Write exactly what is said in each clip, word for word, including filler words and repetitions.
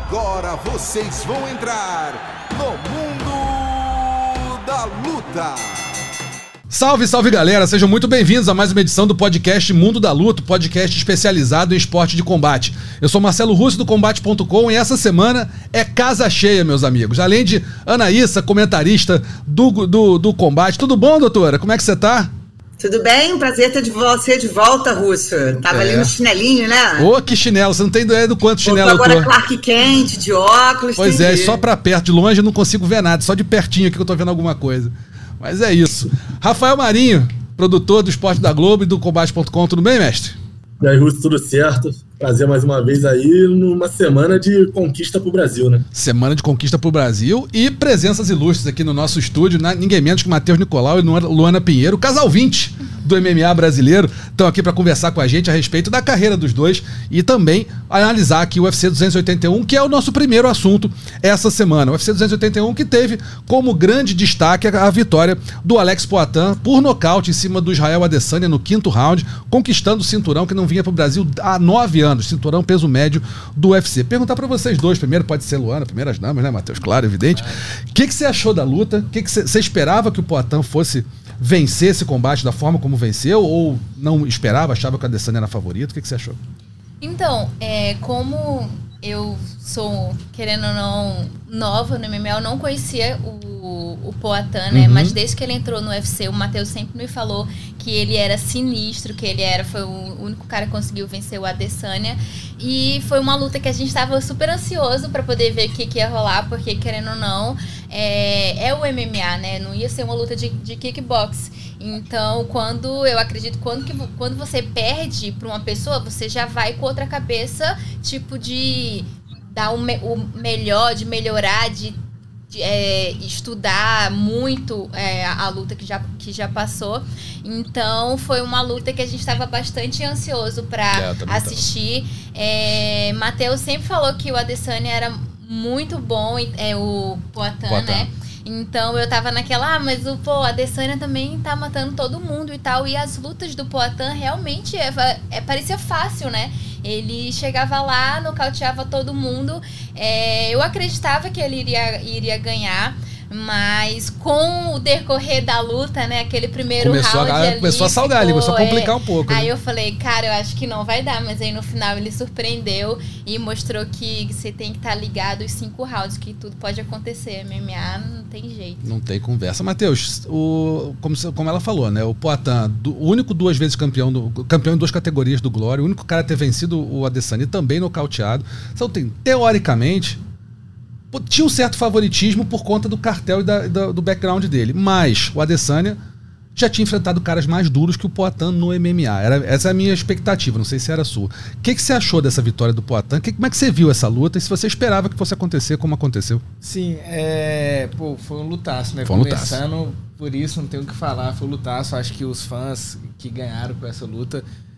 Agora vocês vão entrar no Mundo da Luta. Salve, salve galera, sejam muito bem-vindos a mais uma edição do podcast Mundo da Luta, podcast especializado em esporte de combate. Eu sou Marcelo Russo do combate ponto com e essa semana é casa cheia, meus amigos. Além de Anaísa, comentarista do, do, do combate. Tudo bom, doutora? Como é que você tá? Tudo bem? Prazer ter de você de volta, Russo. Tava é. ali no chinelinho, né? Ô, que chinelo, você não tem ideia do quanto chinelo eu tô. Agora Clark Kent, de óculos. Pois é, só pra perto, de longe eu não consigo ver nada, só de pertinho aqui que eu tô vendo alguma coisa. Mas é isso. Rafael Marinho, produtor do Esporte da Globo e do combate ponto com, tudo bem, mestre? E aí, Russo, tudo certo? Prazer mais uma vez aí numa semana de conquista pro Brasil, né? Semana de conquista pro Brasil e presenças ilustres aqui no nosso estúdio, né? Ninguém menos que Matheus Nicolau e Luana Pinheiro, casal vinte do M M A brasileiro, estão aqui para conversar com a gente a respeito da carreira dos dois e também analisar aqui o U F C duzentos e oitenta e um, que é o nosso primeiro assunto essa semana. O U F C duzentos e oitenta e um que teve como grande destaque a vitória do Alex Poatan por nocaute em cima do Israel Adesanya no quinto round, conquistando o cinturão que não vinha pro Brasil há nove anos, cinturão peso médio do U F C. Perguntar para vocês dois, primeiro pode ser Luana, primeiras damas, né, Matheus? Claro, evidente. O que que você achou da luta? O que que você esperava que o Poatan fosse vencer esse combate da forma como venceu ou não esperava, achava que a Adesanya era favorito? O que que você achou? Então, é, como eu sou, querendo ou não, nova no M M A, eu não conhecia o, o Poatan, né? Uhum. Mas desde que ele entrou no U F C, o Matheus sempre me falou que ele era sinistro, que ele era, foi o único cara que conseguiu vencer o Adesanya. E foi uma luta que a gente estava super ansioso para poder ver o que, que ia rolar, porque, querendo ou não, é, é o M M A, né? Não ia ser uma luta de, de kickbox. Então, quando, eu acredito, quando, que, quando você perde para uma pessoa, você já vai com outra cabeça, tipo, de dar o, me, o melhor, de melhorar, de, de é, estudar muito é, a, a luta que já, que já passou. Então, foi uma luta que a gente estava bastante ansioso para é, assistir. É, Matheus sempre falou que o Adesanya era muito bom, é, o Poatan, Poatan. né? Então eu tava naquela, ah, mas o pô, a Adesanya também tá matando todo mundo e tal. E as lutas do Poatan realmente é, é, parecia fácil, né? Ele chegava lá, nocauteava todo mundo. É, eu acreditava que ele iria, iria ganhar. Mas com o decorrer da luta, né? Aquele primeiro começou round a, ali... Começou a salgar ali, começou a complicar é, um pouco. Aí né? eu falei, cara, eu acho que não vai dar. Mas aí no final ele surpreendeu e mostrou que você tem que estar ligado os cinco rounds, que tudo pode acontecer. M M A não tem jeito. Não tem conversa. Matheus, o, como, como ela falou, né? O Poatan, do, o único duas vezes campeão, do, campeão em duas categorias do Glória, o único cara a ter vencido o Adesanya também nocauteado. Então tem, teoricamente... tinha um certo favoritismo por conta do cartel e da, da, do background dele. Mas o Adesanya já tinha enfrentado caras mais duros que o Poatan no M M A. Era, essa é a minha expectativa, não sei se era a sua. O que, que você achou dessa vitória do Poatan? Que, como é que você viu essa luta? E se você esperava que fosse acontecer como aconteceu? Sim, é, pô, foi um lutaço, né? Foi um Começando, lutaço. Por isso não tenho o que falar, foi um lutaço. Acho que os fãs que ganharam com essa luta...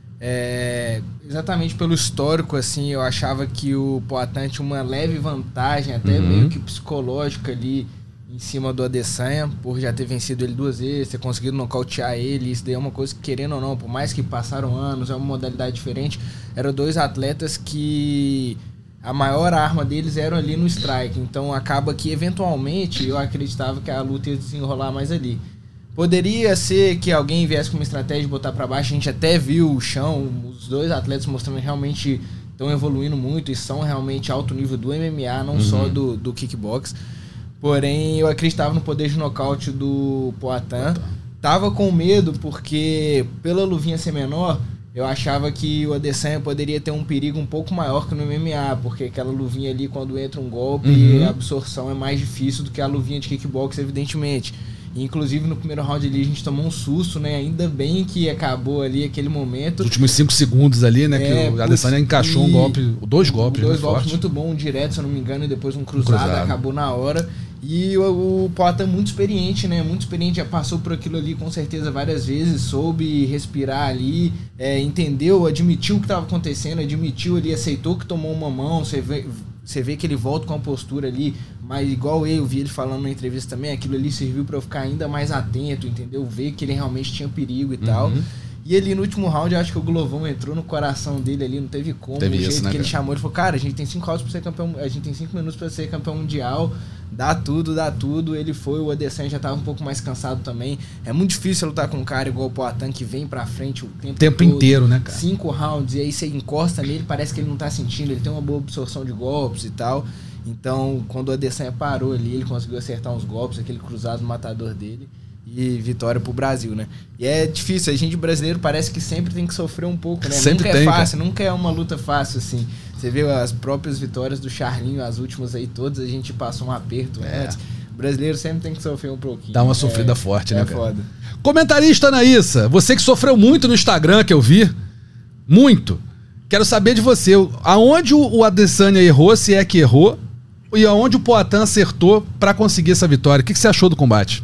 É, exatamente pelo histórico, assim, eu achava que o Poatan tinha uma leve vantagem, até uhum. meio que psicológica ali em cima do Adesanya, por já ter vencido ele duas vezes, ter conseguido nocautear ele. Isso daí é uma coisa que, querendo ou não, por mais que passaram anos, é uma modalidade diferente, eram dois atletas que a maior arma deles era ali no strike, então acaba que eventualmente eu acreditava que a luta ia desenrolar mais ali. Poderia ser que alguém viesse com uma estratégia de botar pra baixo, a gente até viu o chão, os dois atletas mostrando que realmente estão evoluindo muito e são realmente alto nível do M M A, não uhum. só do, do kickbox. Porém, eu acreditava no poder de nocaute do Poatan. Tava com medo porque, pela luvinha ser menor, eu achava que o Adesanya poderia ter um perigo um pouco maior que no M M A, porque aquela luvinha ali, quando entra um golpe, uhum. a absorção é mais difícil do que a luvinha de kickbox, evidentemente. Inclusive, no primeiro round ali, a gente tomou um susto, né? Ainda bem que acabou ali aquele momento. Os últimos cinco segundos ali, né? É, que o Adesanya encaixou um golpe, dois golpes. Dois golpes forte. muito bom, um direto, se eu não me engano, e depois um cruzado, um cruzado. Acabou na hora. E o, o Poatan é muito experiente, né? Muito experiente, já passou por aquilo ali com certeza várias vezes, soube respirar ali, é, entendeu, admitiu o que estava acontecendo, admitiu ali, aceitou que tomou uma mão, você vê... Você vê que ele volta com a postura ali, mas igual eu vi ele falando na entrevista também, aquilo ali serviu para eu ficar ainda mais atento, entendeu? Ver que ele realmente tinha perigo e tal. Uhum. E ali no último round, eu acho que o Glovão entrou no coração dele ali, não teve como. Teve o jeito isso, né, que ele cara? chamou, ele falou, cara, a gente tem cinco rounds pra ser campeão, a gente tem cinco minutos pra ser campeão mundial, dá tudo, dá tudo. Ele foi, o Adesanya já tava um pouco mais cansado também. É muito difícil lutar com um cara igual o Poatan, que vem pra frente o tempo, tempo todo, inteiro, né, cara? Cinco rounds, e aí você encosta nele, parece que ele não tá sentindo, ele tem uma boa absorção de golpes e tal. Então, quando o Adesanya parou ali, ele conseguiu acertar uns golpes, aquele cruzado matador dele. E vitória pro Brasil, né? E é difícil, a gente brasileiro parece que sempre tem que sofrer um pouco, né? Sempre nunca tem, é fácil, cara. nunca é uma luta fácil, assim. Você vê as próprias vitórias do Charlinho, as últimas aí todas, a gente passou um aperto É. antes. O brasileiro sempre tem que sofrer um pouquinho. Dá uma sofrida é, forte, é né, cara? foda. Comentarista Anaísa, você que sofreu muito no Instagram, que eu vi, muito. Quero saber de você, aonde o Adesanya errou, se é que errou, e aonde o Poatan acertou pra conseguir essa vitória. O que que você achou do combate?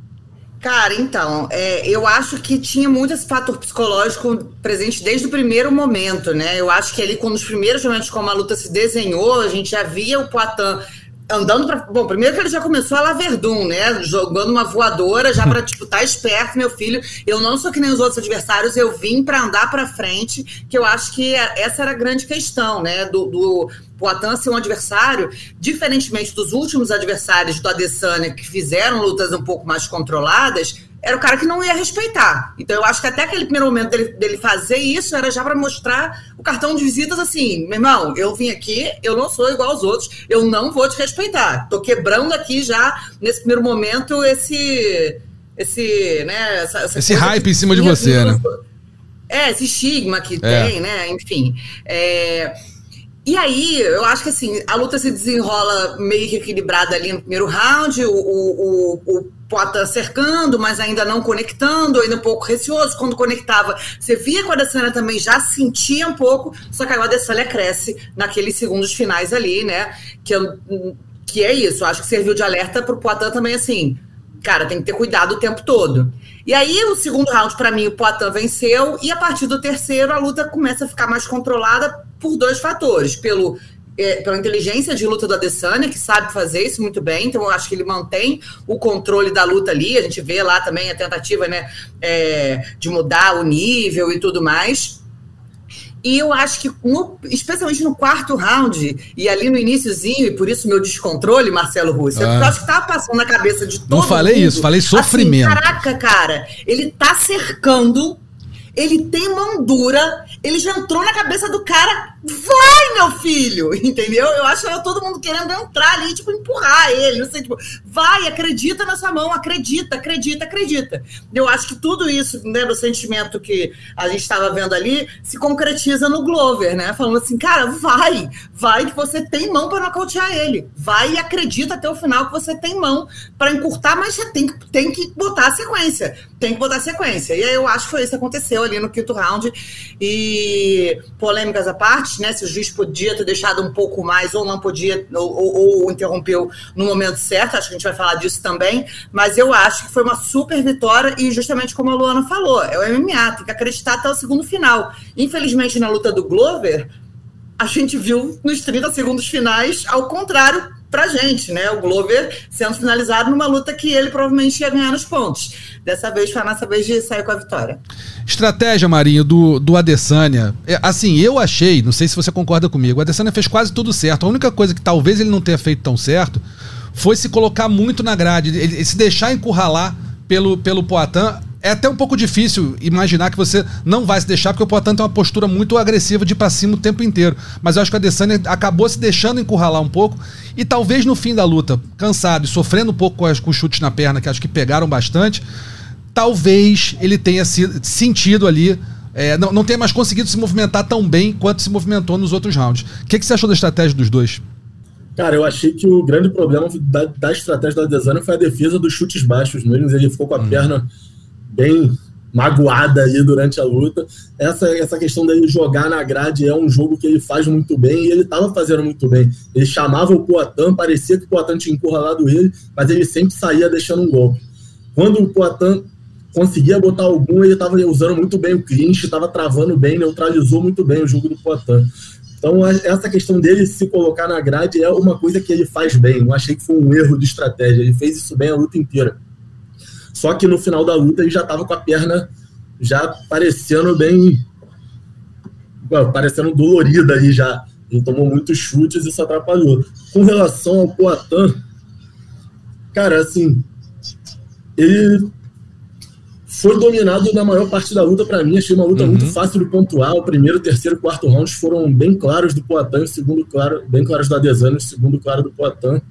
Cara, então, é, eu acho que tinha muito esse fator psicológico presente desde o primeiro momento, né? Eu acho que ali, quando os primeiros momentos como a luta se desenhou, a gente já via o Poatan andando pra... Bom, primeiro que ele já começou a La Verdun, né? Jogando uma voadora já pra, tipo, tá esperto, meu filho. Eu não sou que nem os outros adversários, eu vim pra andar pra frente, que eu acho que essa era a grande questão, né? Do... do Poatan ser um adversário, diferentemente dos últimos adversários do Adesanya, que fizeram lutas um pouco mais controladas, era o cara que não ia respeitar. Então eu acho que até aquele primeiro momento dele, dele fazer isso era já para mostrar o cartão de visitas assim, meu irmão, eu vim aqui, eu não sou igual aos outros, eu não vou te respeitar. Tô quebrando aqui já, nesse primeiro momento, esse... esse, né, essa, essa esse hype em cima de você, né? É, esse estigma que É. tem, né? Enfim. É... E aí, eu acho que assim, a luta se desenrola meio que equilibrada ali no primeiro round, o, o, o, o Poatan cercando, mas ainda não conectando, ainda um pouco receoso. Quando conectava, você via que o Adesanya também já sentia um pouco, só que aí o Adesanya cresce naqueles segundos finais ali, né? Que, eu, que é isso, eu acho que serviu de alerta pro Poatan também, assim, cara, tem que ter cuidado o tempo todo. E aí, o segundo round, pra mim, o Poatan venceu, e a partir do terceiro, a luta começa a ficar mais controlada por dois fatores. Pelo, é, pela inteligência de luta do Adesanya, que sabe fazer isso muito bem, então eu acho que ele mantém o controle da luta ali, a gente vê lá também a tentativa, né, é, de mudar o nível e tudo mais. E eu acho que, no, especialmente no quarto round, e ali no iniciozinho, e por isso meu descontrole, Marcelo Russo, Ah. eu acho que tava passando na cabeça de todo Não falei mundo, isso, falei sofrimento. Assim, caraca, cara, ele tá cercando, ele tem mão dura, ele já entrou na cabeça do cara, vai, meu filho, entendeu? Eu acho que era todo mundo querendo entrar ali, tipo, empurrar ele, não sei, tipo, vai, acredita nessa mão, acredita, acredita, acredita. Eu acho que tudo isso, né, do sentimento que a gente estava vendo ali, se concretiza no Glover, né, falando assim, cara, vai, vai que você tem mão para nocautear ele, vai e acredita até o final que você tem mão para encurtar, mas você tem, tem que botar a sequência, tem que botar a sequência. E aí eu acho que foi isso que aconteceu ali no quinto round, e polêmicas à parte, né, se o juiz podia ter deixado um pouco mais ou não podia, ou, ou, ou interrompeu no momento certo, acho que a gente vai falar disso também, mas eu acho que foi uma super vitória e justamente como a Luana falou, é o M M A, tem que acreditar até o segundo final. Infelizmente na luta do Glover, a gente viu nos trinta segundos finais ao contrário pra gente, né, o Glover sendo finalizado numa luta que ele provavelmente ia ganhar nos pontos. Dessa vez foi a nossa vez de sair com a vitória. Estratégia, Marinho, do, do Adesanya. É, assim, eu achei, não sei se você concorda comigo, o Adesanya fez quase tudo certo. A única coisa que talvez ele não tenha feito tão certo foi se colocar muito na grade, ele, ele se deixar encurralar pelo, pelo Poatan. É até um pouco difícil imaginar que você não vai se deixar, porque o Poatan tem uma postura muito agressiva de ir pra cima o tempo inteiro. Mas eu acho que o Adesanya acabou se deixando encurralar um pouco e talvez no fim da luta, cansado e sofrendo um pouco com, as, com os chutes na perna, que acho que pegaram bastante, talvez ele tenha sido, sentido ali, é, não, não tenha mais conseguido se movimentar tão bem quanto se movimentou nos outros rounds. O que, que você achou da estratégia dos dois? Cara, eu achei que o grande problema da, da estratégia do Adesanya foi a defesa dos chutes baixos mesmo. Ele ficou com a hum. perna bem magoada aí durante a luta. Essa, essa questão dele jogar na grade é um jogo que ele faz muito bem e ele estava fazendo muito bem. Ele chamava o Poatan, parecia que o Poatan tinha encurralado ele, mas ele sempre saía deixando um golpe. Quando o Poatan conseguia botar algum, ele estava usando muito bem o clinch, estava travando bem, neutralizou muito bem o jogo do Poatan. Então, essa questão dele se colocar na grade é uma coisa que ele faz bem. Não achei que foi um erro de estratégia. Ele fez isso bem a luta inteira. Só que no final da luta ele já estava com a perna já parecendo bem... parecendo dolorida aí já. Ele tomou muitos chutes e isso atrapalhou. Com relação ao Poatan, cara, assim, ele foi dominado na maior parte da luta para mim. Achei uma luta uhum. muito fácil de pontuar. O primeiro, terceiro e quarto rounds foram bem claros do Poatan, o segundo claro, bem claros do Adesanya, o segundo claro do Poatan.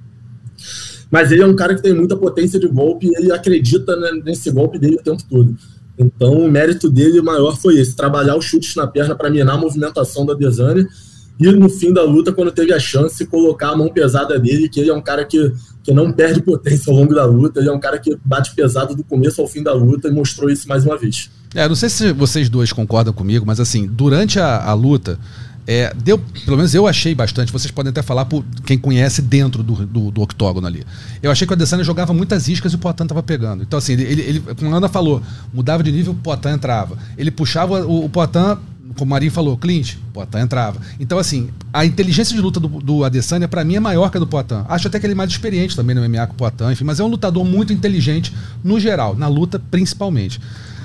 Mas ele é um cara que tem muita potência de golpe e ele acredita nesse golpe dele o tempo todo. Então o mérito dele maior foi esse, trabalhar os chutes na perna para minar a movimentação do Adesanya e no fim da luta, quando teve a chance, colocar a mão pesada dele, que ele é um cara que, que não perde potência ao longo da luta, ele é um cara que bate pesado do começo ao fim da luta e mostrou isso mais uma vez. É, não sei se vocês dois concordam comigo, mas assim, durante a, a luta, é, deu, pelo menos eu achei bastante, vocês podem até falar por quem conhece dentro do, do, do octógono ali. Eu achei que o Adesanya jogava muitas iscas e o Poatan tava pegando. Então assim, ele, ele, como a Ana falou, mudava de nível, o Poatan entrava. Ele puxava o, o Poatan, como o Marinho falou, Clint, o Poatan entrava. Então assim, a inteligência de luta do, do Adesanya pra mim é maior que a do Poatan. Acho até que ele é mais experiente também no M M A que o Poatan, enfim, mas é um lutador muito inteligente no geral, na luta principalmente.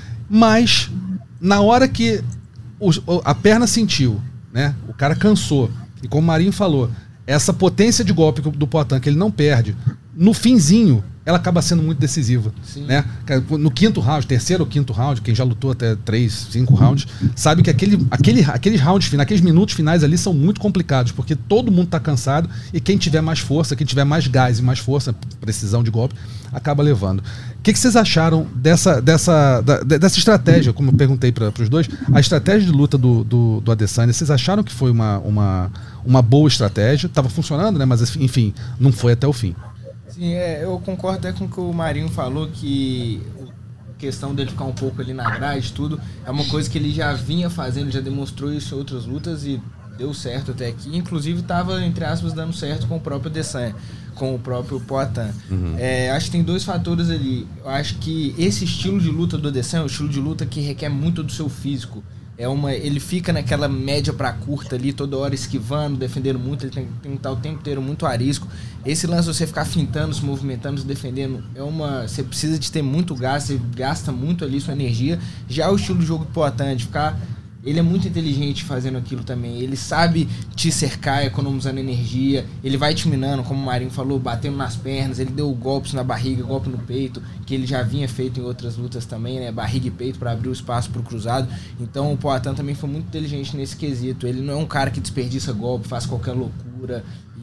Mas, na hora que o, a perna sentiu, né? O cara cansou. E como o Marinho falou, essa potência de golpe do Poatan que ele não perde, no finzinho, ela acaba sendo muito decisiva. Né? No quinto round, terceiro ou quinto round, quem já lutou até três, cinco rounds, sabe que aquele, aquele, aqueles rounds finais, aqueles minutos finais ali são muito complicados, porque todo mundo está cansado e quem tiver mais força, quem tiver mais gás e mais força, precisão de golpe, acaba levando. O que, que vocês acharam dessa, dessa, da, dessa estratégia, como eu perguntei para os dois, a estratégia de luta do, do, do Adesanya, vocês acharam que foi uma, uma, uma boa estratégia? Estava funcionando, né? Mas enfim, não foi até o fim. Sim, é, eu concordo até com o que o Marinho falou, que a questão dele ficar um pouco ali na grade, tudo, é uma coisa que ele já vinha fazendo, já demonstrou isso em outras lutas e deu certo até aqui. Inclusive estava, entre aspas, dando certo com o próprio Adesanya, com o próprio Poatan. Uhum. É, acho que tem dois fatores ali. Eu acho que esse estilo de luta do Adesanya é um estilo de luta que requer muito do seu físico. É uma, ele fica naquela média pra curta ali, toda hora esquivando, defendendo muito, ele tem, tem que estar o tempo inteiro muito arisco. Esse lance de você ficar fintando, se movimentando, se defendendo, é uma, você precisa de ter muito gasto, você gasta muito ali sua energia. Já o estilo de jogo do Poatan, de ficar... Ele é muito inteligente fazendo aquilo também. Ele sabe te cercar, economizando energia. Ele vai te minando, como o Marinho falou, batendo nas pernas. Ele deu golpes na barriga, golpe no peito, que ele já vinha feito em outras lutas também, né? Barriga e peito para abrir o espaço pro cruzado. Então o Poatan também foi muito inteligente nesse quesito. Ele não é um cara que desperdiça golpe, faz qualquer loucura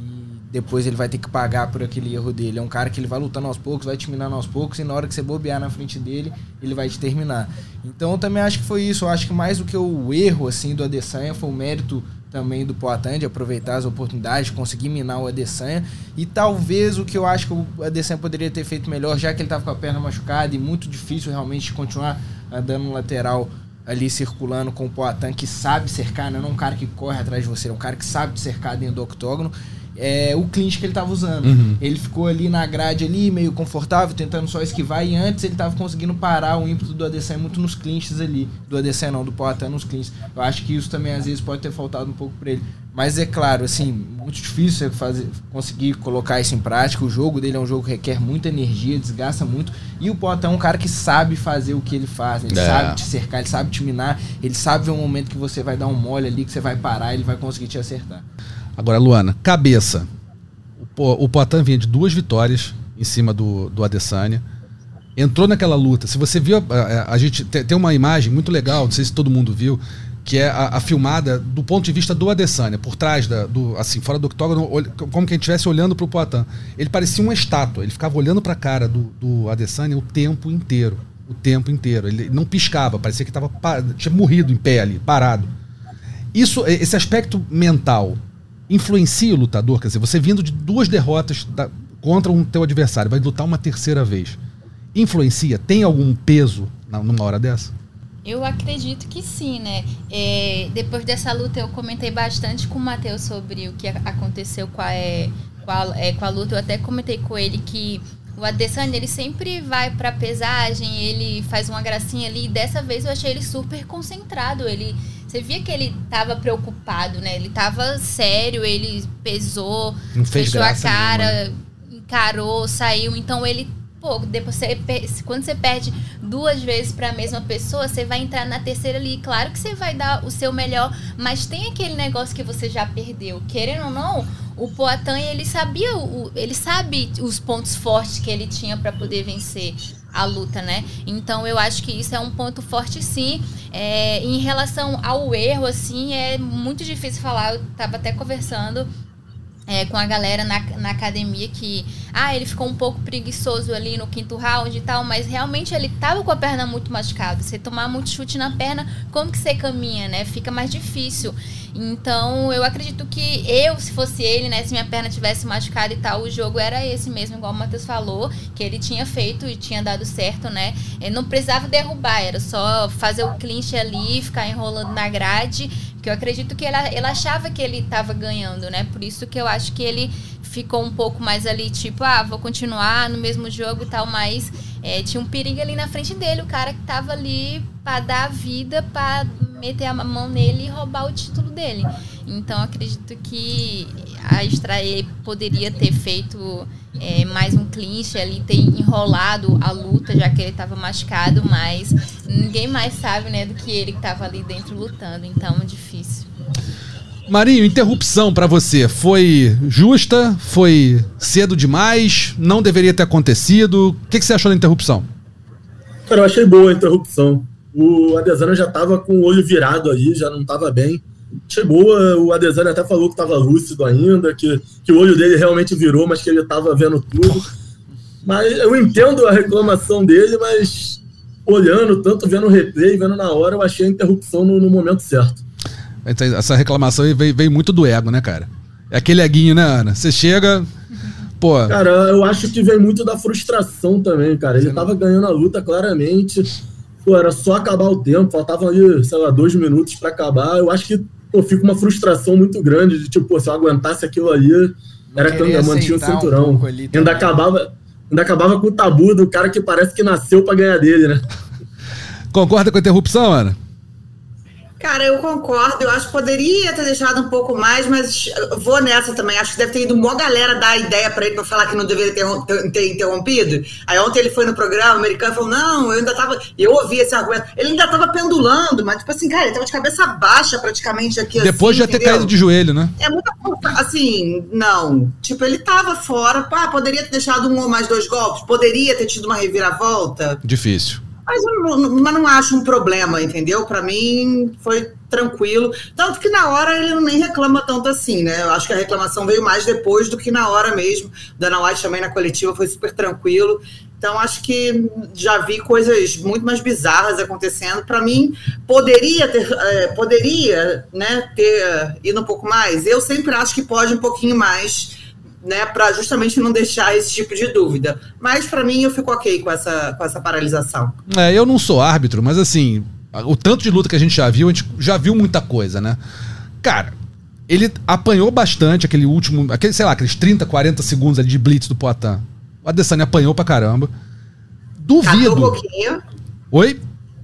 depois ele vai ter que pagar por aquele erro dele. É um cara que ele vai lutando aos poucos, vai te minando aos poucos, e na hora que você bobear na frente dele, ele vai te terminar. Então eu também acho que foi isso. Eu acho que mais do que o erro assim, do Adesanya, foi o mérito também do Poatan de aproveitar as oportunidades, de conseguir minar o Adesanya. E talvez o que eu acho que o Adesanya poderia ter feito melhor, já que ele estava com a perna machucada e muito difícil realmente de continuar andando no lateral ali circulando com o Poatan, que sabe cercar, não é um cara que corre atrás de você, é um cara que sabe te cercar dentro do octógono. É o clinch que ele tava usando. Uhum. Ele ficou ali na grade ali, meio confortável, tentando só esquivar, e antes ele tava conseguindo parar o ímpeto do Adesanya muito nos clinches ali. Do Adesanya não, do Poatan nos clinches. Eu acho que isso também às vezes pode ter faltado um pouco pra ele. Mas é claro, assim, muito difícil você fazer, conseguir colocar isso em prática. O jogo dele é um jogo que requer muita energia, desgasta muito. E o Poatan é um cara que sabe fazer o que ele faz. Ele é. sabe te cercar, ele sabe te minar, ele sabe ver um momento que você vai dar um mole ali, que você vai parar, ele vai conseguir te acertar. Agora, Luana, cabeça. O, o Poatan vinha de duas vitórias em cima do, do Adesanya. Entrou naquela luta. Se você viu, a, a gente tem, tem uma imagem muito legal, não sei se todo mundo viu, que é a, a filmada do ponto de vista do Adesanya, por trás, da, do, assim, fora do octógono, como quem estivesse olhando para o Poatan. Ele parecia uma estátua, ele ficava olhando para a cara do, do Adesanya o tempo inteiro. O tempo inteiro. Ele não piscava, parecia que tava, tinha morrido em pé ali, parado. Isso, esse aspecto mental influencia o lutador? Quer dizer, você vindo de duas derrotas da, contra um teu adversário, vai lutar uma terceira vez. Influencia? Tem algum peso na, numa hora dessa? Eu acredito que sim, né? É, depois dessa luta eu comentei bastante com o Matheus sobre o que aconteceu com a, é, com, a, é, com a luta. Eu até comentei com ele que o Adesanya, ele sempre vai pra pesagem, ele faz uma gracinha ali, e dessa vez eu achei ele super concentrado. Ele, você via que ele tava preocupado, né? Ele tava sério, ele pesou, não fez fechou a graça cara, nenhuma. Encarou, saiu. Então ele pouco. Depois você, quando você perde duas vezes para a mesma pessoa, você vai entrar na terceira ali. Claro que você vai dar o seu melhor, mas tem aquele negócio que você já perdeu. Querendo ou não, o Poatan, ele sabia, o, ele sabe os pontos fortes que ele tinha para poder vencer a luta, né? Então eu acho que isso é um ponto forte, sim. É, em relação ao erro, assim, é muito difícil falar. Eu tava até conversando É, com a galera na, na academia que ah, ele ficou um pouco preguiçoso ali no quinto round e tal, mas realmente ele tava com a perna muito machucada. Você tomar muito chute na perna, como que você caminha, né? Fica mais difícil. Então eu acredito que eu, se fosse ele, né, se minha perna tivesse machucada e tal, o jogo era esse mesmo, igual o Matheus falou, que ele tinha feito e tinha dado certo, né? Ele não precisava derrubar, era só fazer o clinch ali, ficar enrolando na grade, que eu acredito que ele, ele achava que ele estava ganhando, né? Por isso que eu acho que ele ficou um pouco mais ali, tipo, ah, vou continuar no mesmo jogo e tal, mas é, tinha um perigo ali na frente dele, o cara que tava ali pra dar a vida, pra meter a mão nele e roubar o título dele. Então, acredito que a Strae poderia ter feito é, mais um clinch ali, ter enrolado a luta, já que ele tava machucado, mas ninguém mais sabe, né, do que ele que tava ali dentro lutando, então é difícil. Marinho, interrupção pra você, foi justa? Foi cedo demais? Não deveria ter acontecido? O que, que você achou da interrupção? Cara, eu achei boa a interrupção. O Adesanya já tava com o olho virado aí, já não tava bem. Achei boa, o Adesanya até falou que tava lúcido ainda, que, que o olho dele realmente virou, mas que ele tava vendo tudo. Mas eu entendo a reclamação dele, mas olhando, tanto vendo o replay, vendo na hora, eu achei a interrupção no, no momento certo. Essa reclamação veio, veio muito do ego, né, cara? É aquele eguinho, né, Ana? Você chega, pô... Cara, eu acho que vem muito da frustração também, cara. Ele tava ganhando a luta claramente. Pô, era só acabar o tempo. Faltavam ali, sei lá, dois minutos pra acabar. Eu acho que, pô, fica uma frustração muito grande de, tipo, pô, se eu aguentasse aquilo ali, era que eu mantinha o cinturão. Um ainda, acabava, ainda acabava com o tabu do cara que parece que nasceu pra ganhar dele, né? Concorda com a interrupção, Ana? Cara, eu concordo, eu acho que poderia ter deixado um pouco mais, mas eu vou nessa também, acho que deve ter ido uma galera dar ideia pra ele pra falar que não deveria ter, ter interrompido. Aí ontem ele foi no programa americano e falou, não, eu ainda tava, eu ouvi esse argumento, ele ainda tava pendulando, mas tipo assim, cara, ele tava de cabeça baixa praticamente aqui. Depois assim, de já ter caído de joelho, né? É muita, assim, não, tipo, ele tava fora, pá, poderia ter deixado um ou mais dois golpes, poderia ter tido uma reviravolta. Difícil. Mas eu não, mas não acho um problema, entendeu? Pra mim foi tranquilo. Tanto que na hora ele nem reclama tanto assim, né? Eu acho que a reclamação veio mais depois do que na hora mesmo. Dana White também na coletiva foi super tranquilo. Então acho que já vi coisas muito mais bizarras acontecendo. Pra mim, poderia ter, é, poderia, né, ter ido um pouco mais. Eu sempre acho que pode um pouquinho mais, né, para justamente não deixar esse tipo de dúvida. Mas para mim eu fico ok com essa, com essa paralisação. É, eu não sou árbitro, mas assim, o tanto de luta que a gente já viu, a gente já viu muita coisa, né? Cara, ele apanhou bastante aquele último, aquele, sei lá, aqueles trinta, quarenta segundos ali de blitz do Poatan. O Adesanya apanhou pra caramba. Duvido. Catou um pouquinho. Oi?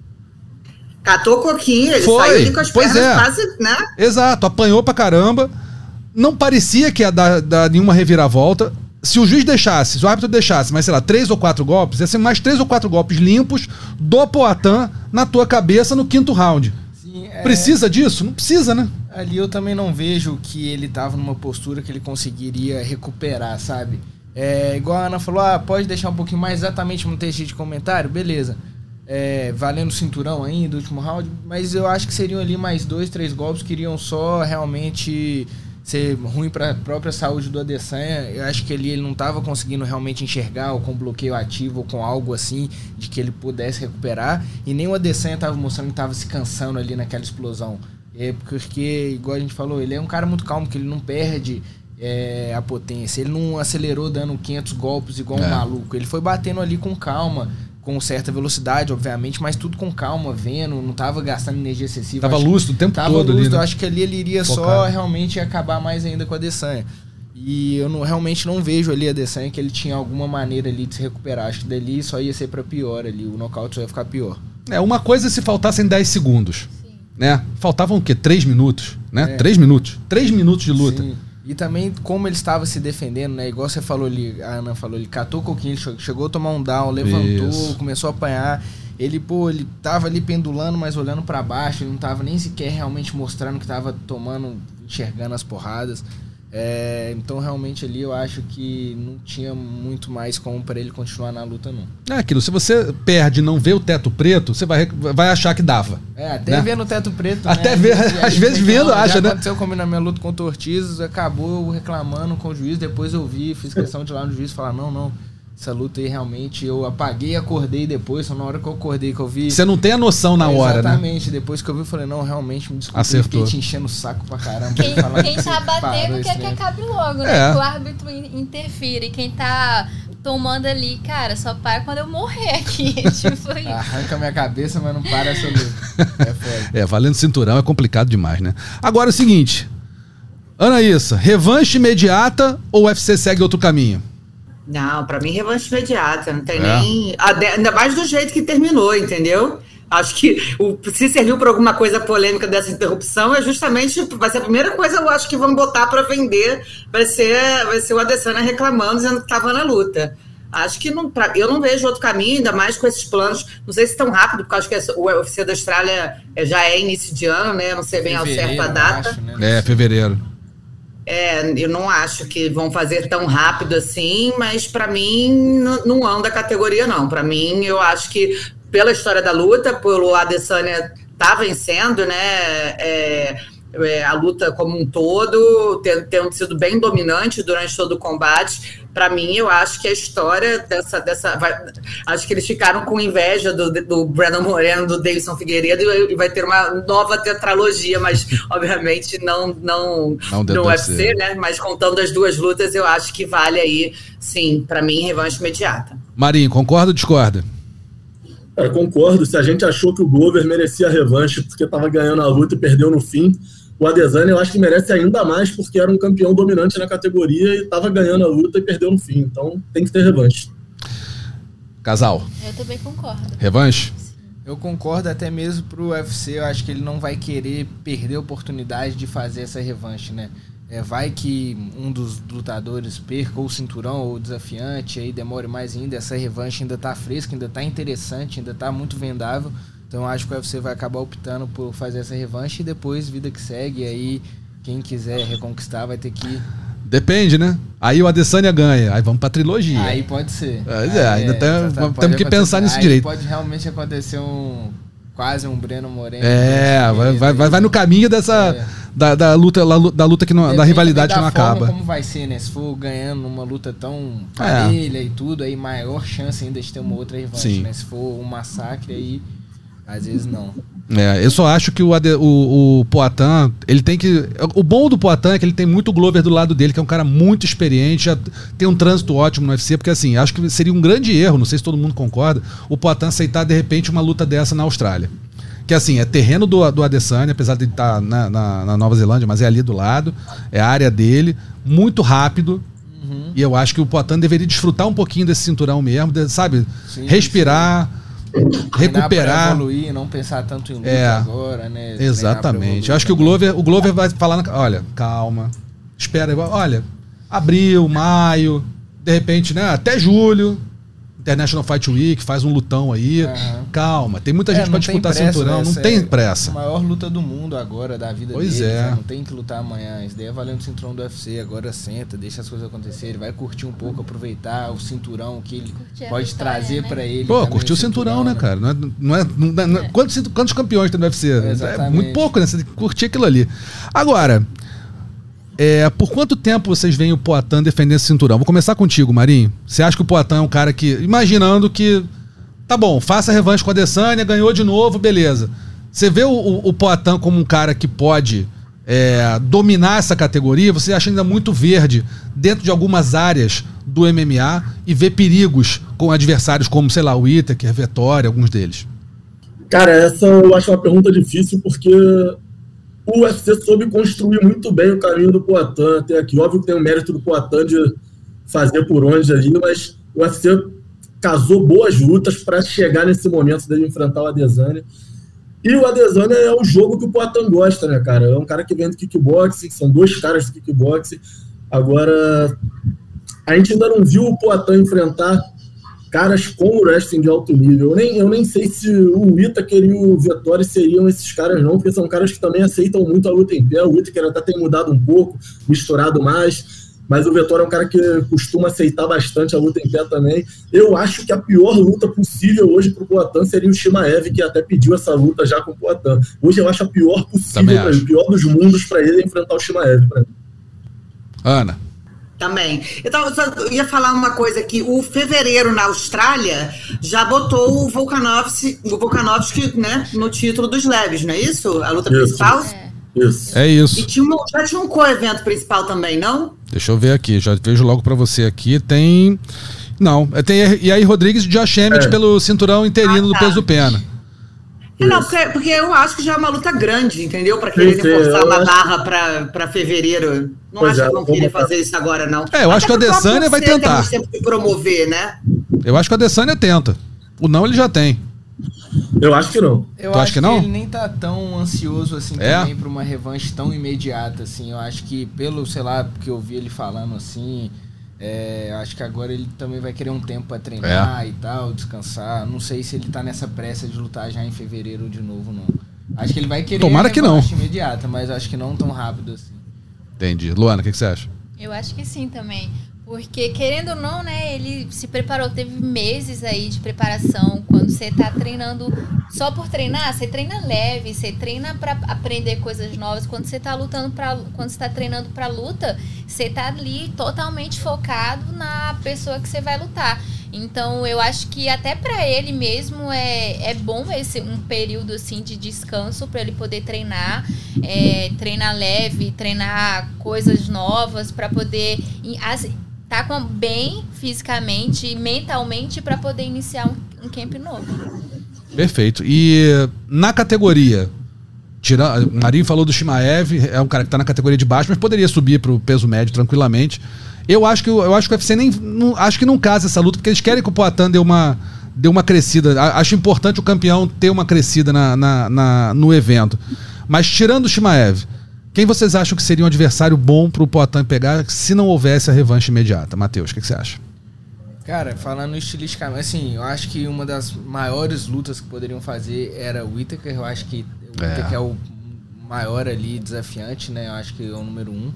Catou um pouquinho, ele Foi. saiu ali com as Pois pernas é. quase, né? Exato, apanhou pra caramba. Não parecia que ia dar, dar nenhuma reviravolta. Se o juiz deixasse, se o árbitro deixasse, mas sei lá, três ou quatro golpes, ia ser mais três ou quatro golpes limpos do Poatan na tua cabeça no quinto round. Sim, é... Precisa disso? Não precisa, né? Ali eu também não vejo que ele tava numa postura que ele conseguiria recuperar, sabe? É, igual a Ana falou, ah, pode deixar um pouquinho mais exatamente no texto de comentário, beleza. É, valendo o cinturão ainda, o último round, mas eu acho que seriam ali mais dois, três golpes que iriam só realmente ser ruim para a própria saúde do Adesanya. Eu acho que ali ele não estava conseguindo realmente enxergar ou com bloqueio ativo ou com algo assim de que ele pudesse recuperar, e nem o Adesanya estava mostrando que estava se cansando ali naquela explosão. É porque, igual a gente falou, ele é um cara muito calmo, que ele não perde é, a potência, ele não acelerou dando quinhentos golpes igual é. um maluco, ele foi batendo ali com calma, com certa velocidade, obviamente, mas tudo com calma, vendo, não tava gastando energia excessiva. Tava lúcido o tempo tava todo lúcido, ali, né? Eu acho que ali ele iria Focado. Só realmente acabar mais ainda com a Adesanya. E eu não, realmente não vejo ali a Adesanya que ele tinha alguma maneira ali de se recuperar. Acho que dali só ia ser pra pior ali, o nocaute só ia ficar pior. É, uma coisa é se faltassem dez segundos, né? Faltavam o quê? três minutos, né? É. três minutos. três minutos de luta. Sim. E também como ele estava se defendendo, né? Igual você falou ali, a Ana falou, ele catou o coquinho, chegou a tomar um down, levantou, Isso. começou a apanhar. Ele, pô, ele tava ali pendulando, mas olhando pra baixo, ele não tava nem sequer realmente mostrando que tava tomando, enxergando as porradas. É, então realmente ali eu acho que não tinha muito mais como para ele continuar na luta, não. É aquilo, se você perde e não vê o teto preto, você vai, vai achar que dava. É, até né? vendo o teto preto, até né? ver, às vezes vendo, acha, já né? Aconteceu comigo na minha luta contra o Ortiz, acabou reclamando com o juiz, depois eu vi, fiz questão de ir lá no juiz e falar, não, não, essa luta aí realmente eu apaguei e acordei depois, só na hora que eu acordei que eu vi. Você não tem a noção na é, hora, exatamente, né? Exatamente, depois que eu vi eu falei, não, realmente me desculpe, Acertou. Eu fiquei te enchendo o saco pra caramba. Quem, falar quem tá batendo quer que acabe logo, né? É. Que o árbitro interfira. E quem tá tomando ali, cara, só para quando eu morrer aqui. Tipo isso. Arranca minha cabeça, mas não para essa luta. É foda. É, valendo cinturão é complicado demais, né? Agora é o seguinte, Anaísa, revanche imediata ou o U F C segue outro caminho? Não, pra mim revanche imediata, não tem É. nem... Ainda mais do jeito que terminou, entendeu? Acho que o, se serviu para alguma coisa polêmica dessa interrupção, é justamente, vai ser a primeira coisa, eu acho que vão botar para vender, vai ser, vai ser o Adesanya reclamando, dizendo que estava na luta. Acho que não, pra, eu não vejo outro caminho, ainda mais com esses planos, não sei se tão rápido, porque acho que essa, o U F C da Austrália já é início de ano, né? Não sei bem ao certo a data. Acho, né? É, fevereiro. É, eu não acho que vão fazer tão rápido assim, mas para mim não, não anda a categoria, não. Para mim, eu acho que pela história da luta, pelo Adesanya tá vencendo, né? É, é, a luta como um todo, tendo, tendo sido bem dominante durante todo o combate. Para mim, eu acho que a história dessa... dessa vai, acho que eles ficaram com inveja do, do Brandon Moreno, do Davidson Figueiredo, e vai ter uma nova tetralogia, mas obviamente não, não, Não no U F C, né? Mas contando as duas lutas, eu acho que vale aí, sim, para mim, revanche imediata. Marinho, concorda ou discorda? Cara, concordo. Se a gente achou que o Glover merecia a revanche porque estava ganhando a luta e perdeu no fim, o Adesanya eu acho que merece ainda mais porque era um campeão dominante na categoria e estava ganhando a luta e perdeu no fim. Então tem que ter revanche. Casal, Eu também concordo. revanche? Eu concordo até mesmo pro U F C, eu acho que ele não vai querer perder a oportunidade de fazer essa revanche, né? É, vai que um dos lutadores perca ou o cinturão ou o desafiante, aí demore mais ainda, essa revanche ainda tá fresca, ainda tá interessante, ainda tá muito vendável. Então eu acho que o U F C vai acabar optando por fazer essa revanche e depois vida que segue, aí quem quiser reconquistar vai ter que... Depende, né? Aí o Adesanya ganha, aí vamos pra trilogia. Aí pode ser. Mas é, ainda tem- exatamente, temos que pode pensar acontecer. nisso Aí direito. Pode realmente acontecer um... Quase um Breno Moreno. É, vai, vai, vai, vai no caminho dessa... É. Da, da luta, da luta que não, da Depende rivalidade que também não da forma acaba. Como vai ser, né? Se for ganhando uma luta tão parelha e tudo, aí maior chance ainda de ter uma outra revanche, Sim. né? Se for um massacre, aí às vezes não. É, eu só acho que o, Ade, o, o Poatan, ele tem que... O bom do Poatan é que ele tem muito Glover do lado dele, que é um cara muito experiente, já tem um trânsito ótimo no U F C, porque assim, acho que seria um grande erro, não sei se todo mundo concorda, o Poatan aceitar de repente uma luta dessa na Austrália. Que assim, é terreno do, do Adesanya, apesar de ele estar na, na, na Nova Zelândia, mas é ali do lado, é a área dele, muito rápido, Uhum. e eu acho que o Poatan deveria desfrutar um pouquinho desse cinturão mesmo, de, sabe? Sim, respirar, recuperar. Pra evoluir, não pensar tanto em luta É, agora, né? Treinar Exatamente. pra evoluir Eu acho que o também. Glover, o Glover vai falar, na, olha, calma, espera, olha, abril, maio, de repente, né, até julho, International Fight Week, faz um lutão aí, Aham. calma, tem muita É, gente não pra tem disputar pressa, cinturão, né? não Essa tem é pressa. A maior luta do mundo agora, da vida Pois deles, é. né? Não tem que lutar amanhã. Isso daí é valendo o cinturão do U F C. Agora senta, deixa as coisas acontecerem. Vai curtir um pouco, aproveitar o cinturão que ele Curtir a pode vitória, trazer né? pra ele. Pô, também, curtiu o cinturão, né, cara? Não é, não é, não é- não é- quantos, quantos campeões tem no U F C? É Exatamente. muito pouco, né? Você tem que curtir aquilo ali. Agora, é, por quanto tempo vocês veem o Poatan defendendo esse cinturão? Vou começar contigo, Marinho. Você acha que o Poatan é um cara que, imaginando que, tá bom, faça a revanche com a Adesanya, ganhou de novo, beleza. Você vê o, o, o Poatan como um cara que pode é, dominar essa categoria? Você acha ainda muito verde dentro de algumas áreas do M M A e vê perigos com adversários como, sei lá, o Whittaker, Vettori, alguns deles? Cara, essa eu acho uma pergunta difícil porque o U F C soube construir muito bem o caminho do Poatan até aqui. Óbvio que tem o mérito do Poatan de fazer por onde ali, mas o U F C casou boas lutas para chegar nesse momento dele enfrentar o Adesanya. E o Adesanya é o jogo que o Poatan gosta, né, cara? É um cara que vem do kickboxing, são dois caras do kickboxing. Agora, a gente ainda não viu o Poatan enfrentar caras com o wrestling de alto nível. Eu nem, eu nem sei se o Whittaker e o Vettori seriam esses caras não, porque são caras que também aceitam muito a luta em pé. O Whittaker até tem mudado um pouco, misturado mais, mas o Vettori é um cara que costuma aceitar bastante a luta em pé também. Eu acho que a pior luta possível hoje pro Poatan seria o Chimaev, que até pediu essa luta já com o Poatan. Hoje eu acho a pior possível para ele, o pior dos mundos para ele é enfrentar o Chimaev. Pra mim. Ana. Também. Eu, tava, eu ia falar uma coisa aqui. O Fevereiro na Austrália já botou o Volkanovski, o Volkanovski, né, no título dos leves, não é isso? A luta isso. principal? É. Isso. É isso. E tinha um, já tinha um co-evento principal também, não? Deixa eu ver aqui, já vejo logo pra você aqui. Tem. Não, tem e aí Rodrigues e Josh Emmett é. pelo cinturão interino ah, tá. do peso pena. É, não, porque, porque eu acho que já é uma luta grande, entendeu? Pra querer forçar uma acho... barra pra, pra fevereiro. Não pois acho é, que vão querer fazer isso agora, não. É, eu acho Até que a Adesanya vai tentar. Tempo de promover, né? Eu acho que a Adesanya tenta. O não ele já tem. Eu acho que não. Eu tu acho acha que, que não? Ele nem tá tão ansioso assim é? também pra uma revanche tão imediata, assim. Eu acho que pelo, sei lá, porque eu vi ele falando assim... É, acho que agora ele também vai querer um tempo para treinar é. e tal, descansar. Não sei se ele tá nessa pressa de lutar já em fevereiro de novo, não. Acho que ele vai querer Tomara que não. imediata, mas acho que não tão rápido assim. Entendi. Luana, o que, que você acha? Eu acho que sim também. Porque, querendo ou não, né, ele se preparou, teve meses aí de preparação. Quando você tá treinando só por treinar, você treina leve, você treina pra aprender coisas novas. Quando você tá lutando pra, quando você tá treinando pra luta, você tá ali totalmente focado na pessoa que você vai lutar. Então, eu acho que até pra ele mesmo é, é bom esse um período assim de descanso pra ele poder treinar, é, treinar leve, treinar coisas novas pra poder... As, tá com, bem fisicamente e mentalmente para poder iniciar um, um camp novo. Perfeito. E na categoria, tira, o Marinho falou do Chimaev, é um cara que tá na categoria de baixo, mas poderia subir pro peso médio tranquilamente. Eu acho que, eu acho que o U F C nem, não, acho que não casa essa luta, porque eles querem que o Poatan dê uma, dê uma crescida. Acho importante o campeão ter uma crescida na, na, na, no evento. Mas tirando o Chimaev, quem vocês acham que seria um adversário bom pro Poatan pegar se não houvesse a revanche imediata? Matheus, o que, que você acha? Cara, falando estilisticamente, assim, eu acho que uma das maiores lutas que poderiam fazer era o Whittaker. Eu acho que o é. Whittaker é o maior ali, desafiante, né? Eu acho que é o número um.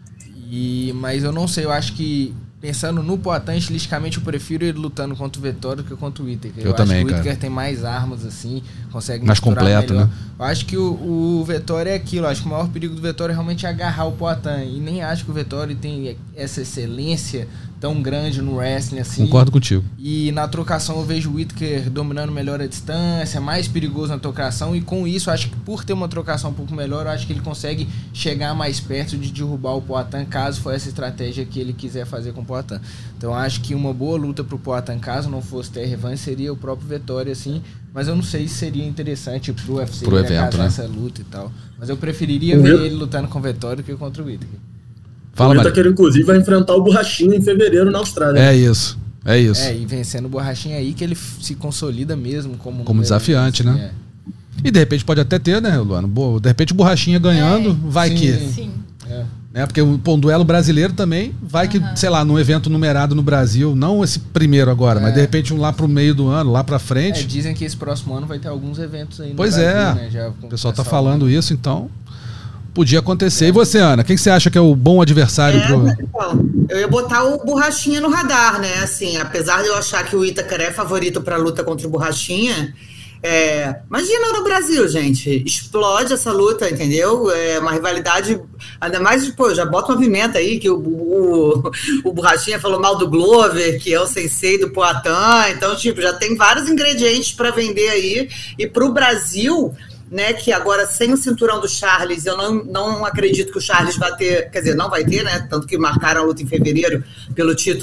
E, mas eu não sei, eu acho que pensando no Poatan, estilisticamente eu prefiro ele lutando contra o Vettori do que contra o Whittaker. Eu, eu também, acho que o Whittaker tem mais armas, assim, consegue mais completo, melhor. né? Eu acho que o, o Vettori é aquilo, eu acho que o maior perigo do Vettori é realmente agarrar o Poatan. E nem acho que o Vettori tem essa excelência tão grande no wrestling, assim. Concordo contigo. E na trocação eu vejo o Whittaker dominando melhor a distância, mais perigoso na trocação, e com isso, acho que por ter uma trocação um pouco melhor, eu acho que ele consegue chegar mais perto de derrubar o Poatan, caso for essa estratégia que ele quiser fazer com o Poatan. Então acho que uma boa luta pro Poatan, caso não fosse ter revanche, seria o próprio Vettori, assim, mas eu não sei se seria interessante pro U F C pro evento, né? essa luta e tal. Mas eu preferiria ver ele lutando com o Vettori do que contra o Whittaker. Fala, o Whittaker, inclusive, vai enfrentar o Borrachinha em fevereiro na Austrália. É isso, é isso. É, e vencendo o Borrachinha aí que ele se consolida mesmo como... Como desafiante, assim, né? É. E de repente pode até ter, né, Luana? Boa, de repente o Borrachinha ganhando, é, vai sim, que... Sim, é. Né? Porque pô, um duelo brasileiro também, vai uhum. que, sei lá, num evento numerado no Brasil, não esse primeiro agora, é. mas de repente um lá pro meio do ano, lá pra frente. É, dizem que esse próximo ano vai ter alguns eventos aí no pois Brasil, é, né? Já o pessoal tá falando isso, então podia acontecer. É. E você, Ana, quem que você acha que é o bom adversário é, pro... Então, eu ia botar o Borrachinha no radar, né? Assim, apesar de eu achar que o Whittaker é favorito pra luta contra o Borrachinha, é, imagina no Brasil, gente, explode essa luta, entendeu? É uma rivalidade, ainda mais, pô, já bota uma pimenta aí, que o, o, o Borrachinha falou mal do Glover, que é o sensei do Poatan, então, tipo, já tem vários ingredientes para vender aí, e pro Brasil, né, que agora sem o cinturão do Charles, eu não, não acredito que o Charles vai ter, quer dizer, não vai ter, né, tanto que marcaram a luta em fevereiro pelo título,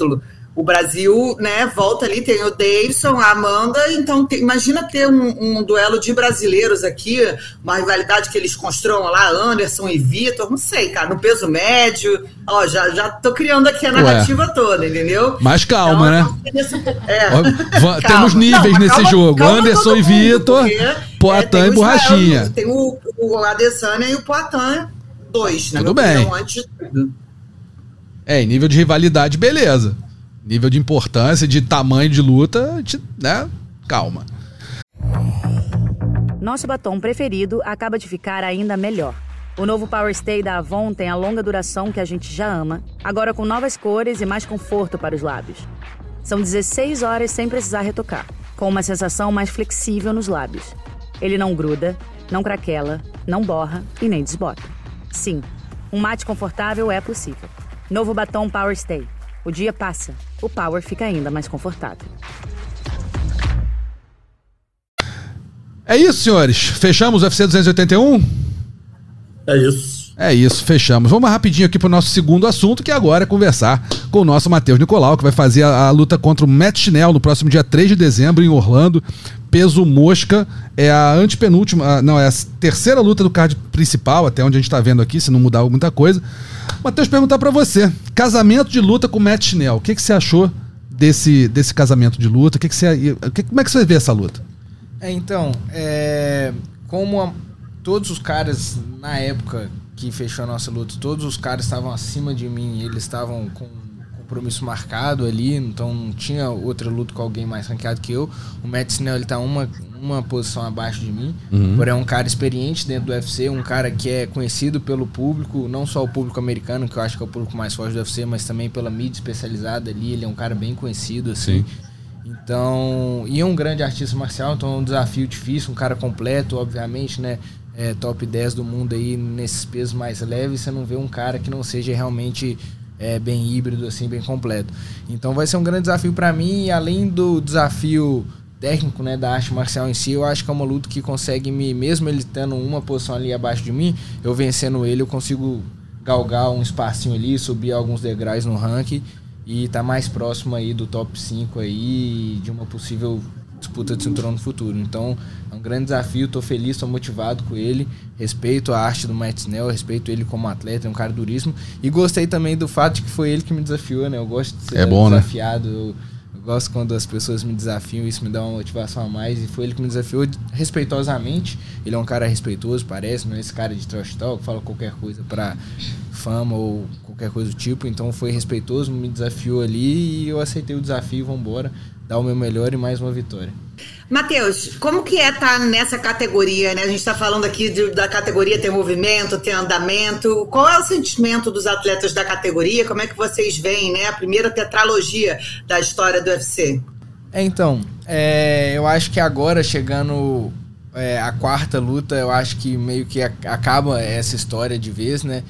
o Brasil, né, volta ali, tem o Davidson, a Amanda, então tem, imagina ter um, um duelo de brasileiros aqui, uma rivalidade que eles constroem lá, Anderson e Vitor, não sei, cara, no peso médio, ó, já, já tô criando aqui a narrativa Ué. toda, entendeu? Mas calma, então, né? Nesse, é, ó, calma. Temos níveis não, nesse calma, jogo, calma Anderson e Vitor, Poatan é, e Borrachinha. Israel, tem o, o Adesanya e o Poatan, dois, né? Tudo bem. Antes de tudo. É, em nível de rivalidade, beleza. Nível de importância, de tamanho de luta, de, né? Calma. Nosso batom preferido acaba de ficar ainda melhor. O novo Power Stay da Avon tem a longa duração que a gente já ama, agora com novas cores e mais conforto para os lábios. São dezesseis horas sem precisar retocar, com uma sensação mais flexível nos lábios. Ele não gruda, não craquela, não borra e nem desbota. Sim, um mate confortável é possível. Novo batom Power Stay. O dia passa, o power fica ainda mais confortável. É isso, senhores. Fechamos o U F C duzentos e oitenta e um? É isso. É isso, fechamos. Vamos rapidinho aqui pro nosso segundo assunto, que agora é conversar com o nosso Matheus Nicolau, que vai fazer a, a luta contra o Matt Schnell no próximo dia três de dezembro em Orlando. Peso mosca, é a antepenúltima, não, é a terceira luta do card principal, até onde a gente tá vendo aqui, se não mudar muita coisa. Matheus, perguntar pra você, casamento de luta com o Matt Schnell, o que, que você achou desse, desse casamento de luta? O que que você, que, como é que você vê essa luta? É, então, é, como a, todos os caras na época que fechou a nossa luta, todos os caras estavam acima de mim, eles estavam com compromisso marcado ali, então não tinha outra luta com alguém mais ranqueado que eu. O Matt Schnell, ele tá uma, uma posição abaixo de mim, uhum. porém é um cara experiente dentro do U F C, um cara que é conhecido pelo público, não só o público americano, que eu acho que é o público mais forte do U F C, mas também pela mídia especializada ali, ele é um cara bem conhecido, assim. Sim. Então, e é um grande artista marcial, então é um desafio difícil, um cara completo, obviamente, né? É, top dez do mundo aí nesses pesos mais leves, você não vê um cara que não seja realmente é, bem híbrido, assim, bem completo. Então vai ser um grande desafio pra mim, e além do desafio técnico, né, da arte marcial em si, eu acho que é uma luta que consegue me, mesmo ele tendo uma posição ali abaixo de mim, eu vencendo ele, eu consigo galgar um espacinho ali, subir alguns degraus no ranking e tá mais próximo aí do top cinco aí, de uma possível disputa de cinturão no futuro. Então é um grande desafio, tô feliz, tô motivado com ele, respeito a arte do Matt Schnell, respeito ele como atleta, é um cara duríssimo, e gostei também do fato de que foi ele que me desafiou, né? Eu gosto de ser é bom, desafiado, né? eu, eu gosto quando as pessoas me desafiam, isso me dá uma motivação a mais, e foi ele que me desafiou respeitosamente. Ele é um cara respeitoso, parece, não é esse cara de trash talk, fala qualquer coisa pra fama ou qualquer coisa do tipo, então foi respeitoso, me desafiou ali e eu aceitei o desafio, vambora, dar o meu melhor e mais uma vitória. Matheus, como que é estar nessa categoria, né? A gente está falando aqui de, da categoria, tem movimento, tem andamento. Qual é o sentimento dos atletas da categoria? Como é que vocês veem, né? A primeira tetralogia da história do U F C. É, então, é, eu acho que agora, chegando é, a quarta luta, eu acho que meio que a, acaba essa história de vez, né?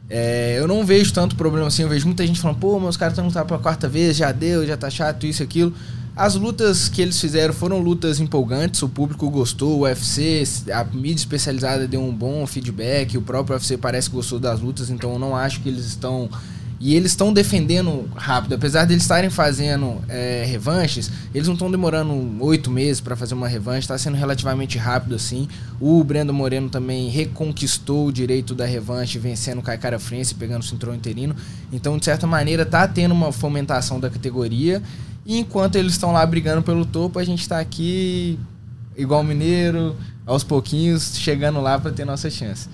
É, eu não vejo tanto problema assim, eu vejo muita gente falando, pô, meus caras estão lutando pela quarta vez, já deu, já tá chato, isso, aquilo. As lutas que eles fizeram foram lutas empolgantes, o público gostou, o U F C, a mídia especializada deu um bom feedback, o próprio U F C parece que gostou das lutas, então eu não acho que eles estão... E eles estão defendendo rápido, apesar de eles estarem fazendo é, revanches, eles não estão demorando oito meses para fazer uma revanche, está sendo relativamente rápido assim. O Brandon Moreno também reconquistou o direito da revanche, vencendo o Kai Kara France, pegando o cinturão interino. Então, de certa maneira, está tendo uma fomentação da categoria. E enquanto eles estão lá brigando pelo topo, a gente está aqui, igual mineiro, aos pouquinhos, chegando lá para ter nossa chance.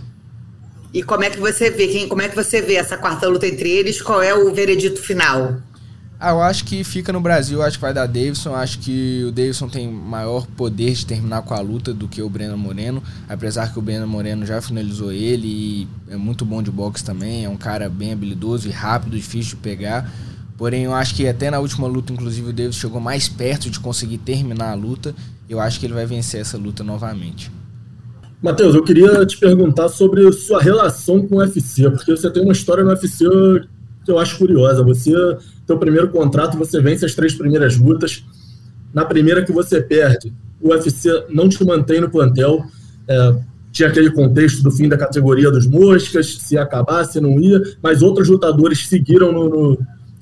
E como é que você vê, quem, como é que você vê essa quarta luta entre eles? Qual é o veredito final? Ah, eu acho que fica no Brasil, eu acho que vai dar Davidson. Eu acho que o Davidson tem maior poder de terminar com a luta do que o Brandon Moreno, apesar que o Brandon Moreno já finalizou ele e é muito bom de boxe também, é um cara bem habilidoso e rápido, difícil de pegar. Porém, eu acho que até na última luta, inclusive, o Davidson chegou mais perto de conseguir terminar a luta. Eu acho que ele vai vencer essa luta novamente. Matheus, eu queria te perguntar sobre sua relação com o U F C, porque você tem uma história no U F C que eu acho curiosa. Você, teu primeiro contrato, você vence as três primeiras lutas. Na primeira que você perde, o U F C não te mantém no plantel. É, tinha aquele contexto do fim da categoria dos moscas, se ia acabar, se não ia, mas outros lutadores seguiram no, no,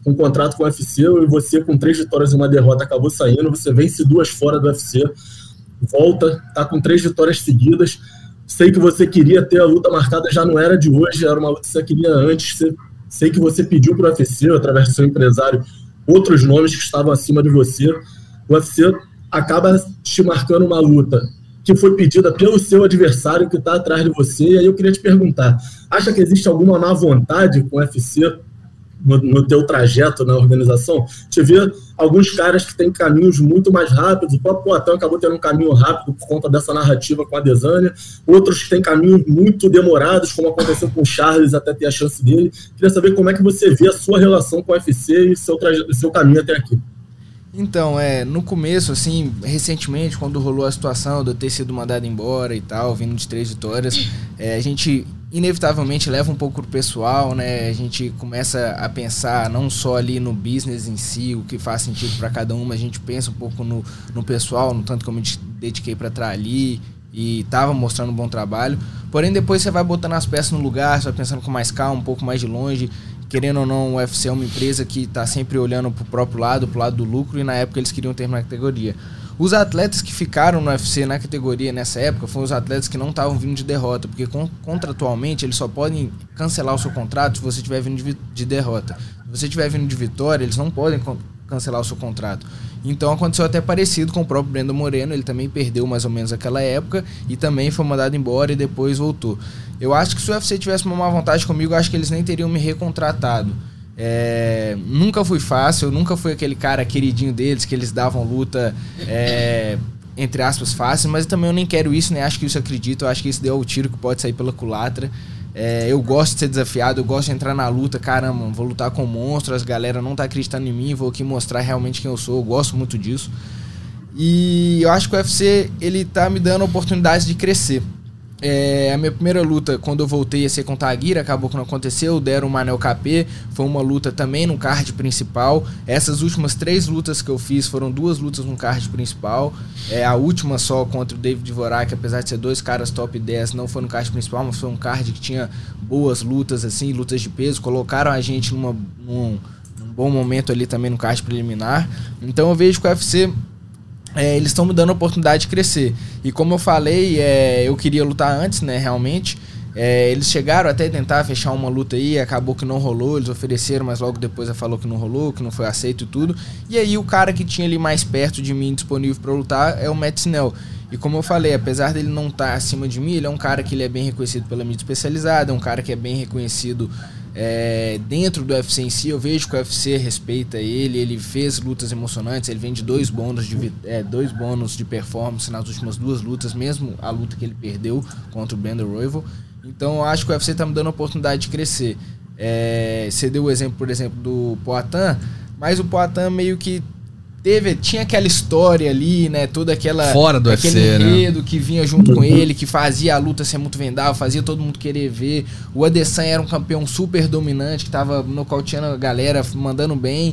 um contrato com o U F C, e você com três vitórias e uma derrota acabou saindo, você vence duas fora do U F C, volta, tá com três vitórias seguidas. Sei que você queria ter a luta marcada, já não era de hoje, era uma luta que você queria antes. Sei que você pediu para o U F C, através do seu empresário, outros nomes que estavam acima de você. O U F C acaba te marcando uma luta que foi pedida pelo seu adversário que está atrás de você. E aí eu queria te perguntar, acha que existe alguma má vontade com o U F C no, no teu trajeto na organização? Te vê alguns caras que têm caminhos muito mais rápidos, o próprio Poatan acabou tendo um caminho rápido por conta dessa narrativa com a Adesanya, outros que têm caminhos muito demorados, como aconteceu com o Charles até ter a chance dele. Queria saber como é que você vê a sua relação com o U F C e seu, traje- seu caminho até aqui. Então, é, no começo, assim, recentemente, quando rolou a situação de eu ter sido mandado embora e tal, vindo de três vitórias, é, a gente inevitavelmente leva um pouco pro pessoal, né? A gente começa a pensar não só ali no business em si, o que faz sentido para cada um, mas a gente pensa um pouco no, no pessoal, no tanto que eu me dediquei para estar ali e tava mostrando um bom trabalho. Porém, depois você vai botando as peças no lugar, você vai pensando com mais calma, um pouco mais de longe. Querendo ou não, o U F C é uma empresa que está sempre olhando pro próprio lado, pro lado do lucro, e na época eles queriam terminar a categoria. Os atletas que ficaram no U F C na categoria nessa época foram os atletas que não estavam vindo de derrota, porque contratualmente eles só podem cancelar o seu contrato se você estiver vindo de, de derrota. Se você estiver vindo de vitória, eles não podem cancelar o seu contrato. Então aconteceu até parecido com o próprio Brandon Moreno, ele também perdeu mais ou menos aquela época e também foi mandado embora e depois voltou. Eu acho que se o U F C tivesse uma má vontade comigo, eu acho que eles nem teriam me recontratado. É, nunca fui fácil, eu nunca fui aquele cara queridinho deles, que eles davam luta, é, entre aspas, fácil, mas também eu nem quero isso, nem acho que isso acredito, eu acho que isso deu o tiro que pode sair pela culatra. É, eu gosto de ser desafiado, eu gosto de entrar na luta, caramba, vou lutar com monstros, a galera não tá acreditando em mim, vou aqui mostrar realmente quem eu sou, eu gosto muito disso. E eu acho que o U F C, ele tá me dando oportunidades de crescer. É, a minha primeira luta, quando eu voltei, ia ser com o Taguira, acabou que não aconteceu, deram o Manel K P, foi uma luta também no card principal. Essas últimas três lutas que eu fiz foram duas lutas no card principal, é, a última só contra o David Dvorak, apesar de ser dois caras top dez, não foi no card principal, mas foi um card que tinha boas lutas, assim, lutas de peso, colocaram a gente numa, num, num bom momento ali também no card preliminar. Então eu vejo que o U F C... É, eles estão me dando a oportunidade de crescer. E como eu falei, é, eu queria lutar antes, né, realmente. É, eles chegaram até a tentar fechar uma luta aí, acabou que não rolou, eles ofereceram, mas logo depois falou que não rolou, que não foi aceito e tudo. E aí o cara que tinha ali mais perto de mim, disponível para lutar, é o Matt Snell. E como eu falei, apesar dele não estar acima de mim, ele é um cara que ele é bem reconhecido pela mídia especializada, é um cara que é bem reconhecido é, dentro do U F C em si. Eu vejo que o U F C respeita ele, ele fez lutas emocionantes, ele vem de dois bônus de, é, dois bônus de performance nas últimas duas lutas, mesmo a luta que ele perdeu contra o Brandon Royval. Então eu acho que o U F C está me dando a oportunidade de crescer. É, você deu o exemplo, por exemplo, do Poatan, mas o Poatan meio que teve, tinha aquela história ali, né, toda aquela fora do aquele U F C, enredo, né, que vinha junto com ele, que fazia a luta ser muito vendável, fazia todo mundo querer ver. O Adesanya era um campeão super dominante, que tava nocauteando a galera, mandando bem,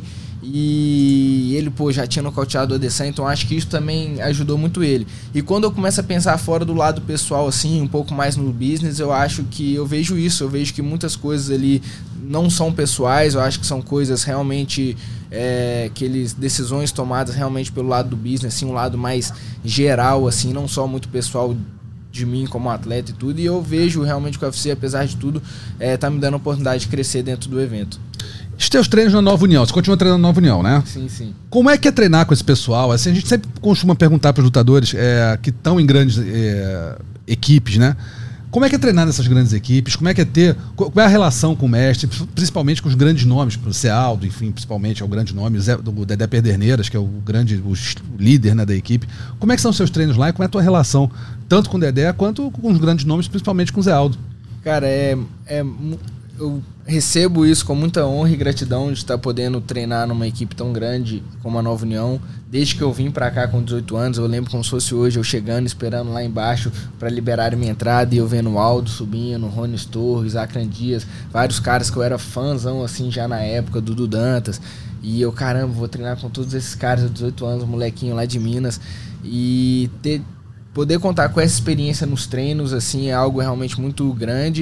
e ele, pô, já tinha nocauteado o Adesanya, então acho que isso também ajudou muito ele. E quando eu começo a pensar fora do lado pessoal, assim, um pouco mais no business, eu acho que eu vejo isso, eu vejo que muitas coisas ali não são pessoais, eu acho que são coisas realmente, é, aqueles decisões tomadas realmente pelo lado do business, assim, um lado mais geral, assim, não só muito pessoal de mim como atleta e tudo, e eu vejo realmente que o U F C, apesar de tudo, é, tá me dando a oportunidade de crescer dentro do evento. Os teus treinos na Nova União, você continua treinando na Nova União, né? Sim, sim. Como é que é treinar com esse pessoal? Assim, a gente sempre costuma perguntar para os lutadores é, que estão em grandes é, equipes, né? Como é que é treinar nessas grandes equipes? Como é que é ter... Qual é a relação com o mestre, principalmente com os grandes nomes, o Cealdo, enfim, principalmente é o grande nome, o Dedé Pederneiras, que é o grande o líder, né, da equipe. Como é que são os seus treinos lá e como é a tua relação, tanto com o Dedé quanto com os grandes nomes, principalmente com o Cealdo? Cara, é... é eu recebo isso com muita honra e gratidão de estar podendo treinar numa equipe tão grande como a Nova União. Desde que eu vim pra cá com dezoito anos, eu lembro como se fosse hoje, eu chegando, esperando lá embaixo para liberar minha entrada e eu vendo o Aldo subindo, Rony Torres, Acran Dias, vários caras que eu era fãzão assim já na época, Dudu Dantas. E eu, caramba, vou treinar com todos esses caras de dezoito anos, molequinho lá de Minas. E ter, poder contar com essa experiência nos treinos, assim, é algo realmente muito grande.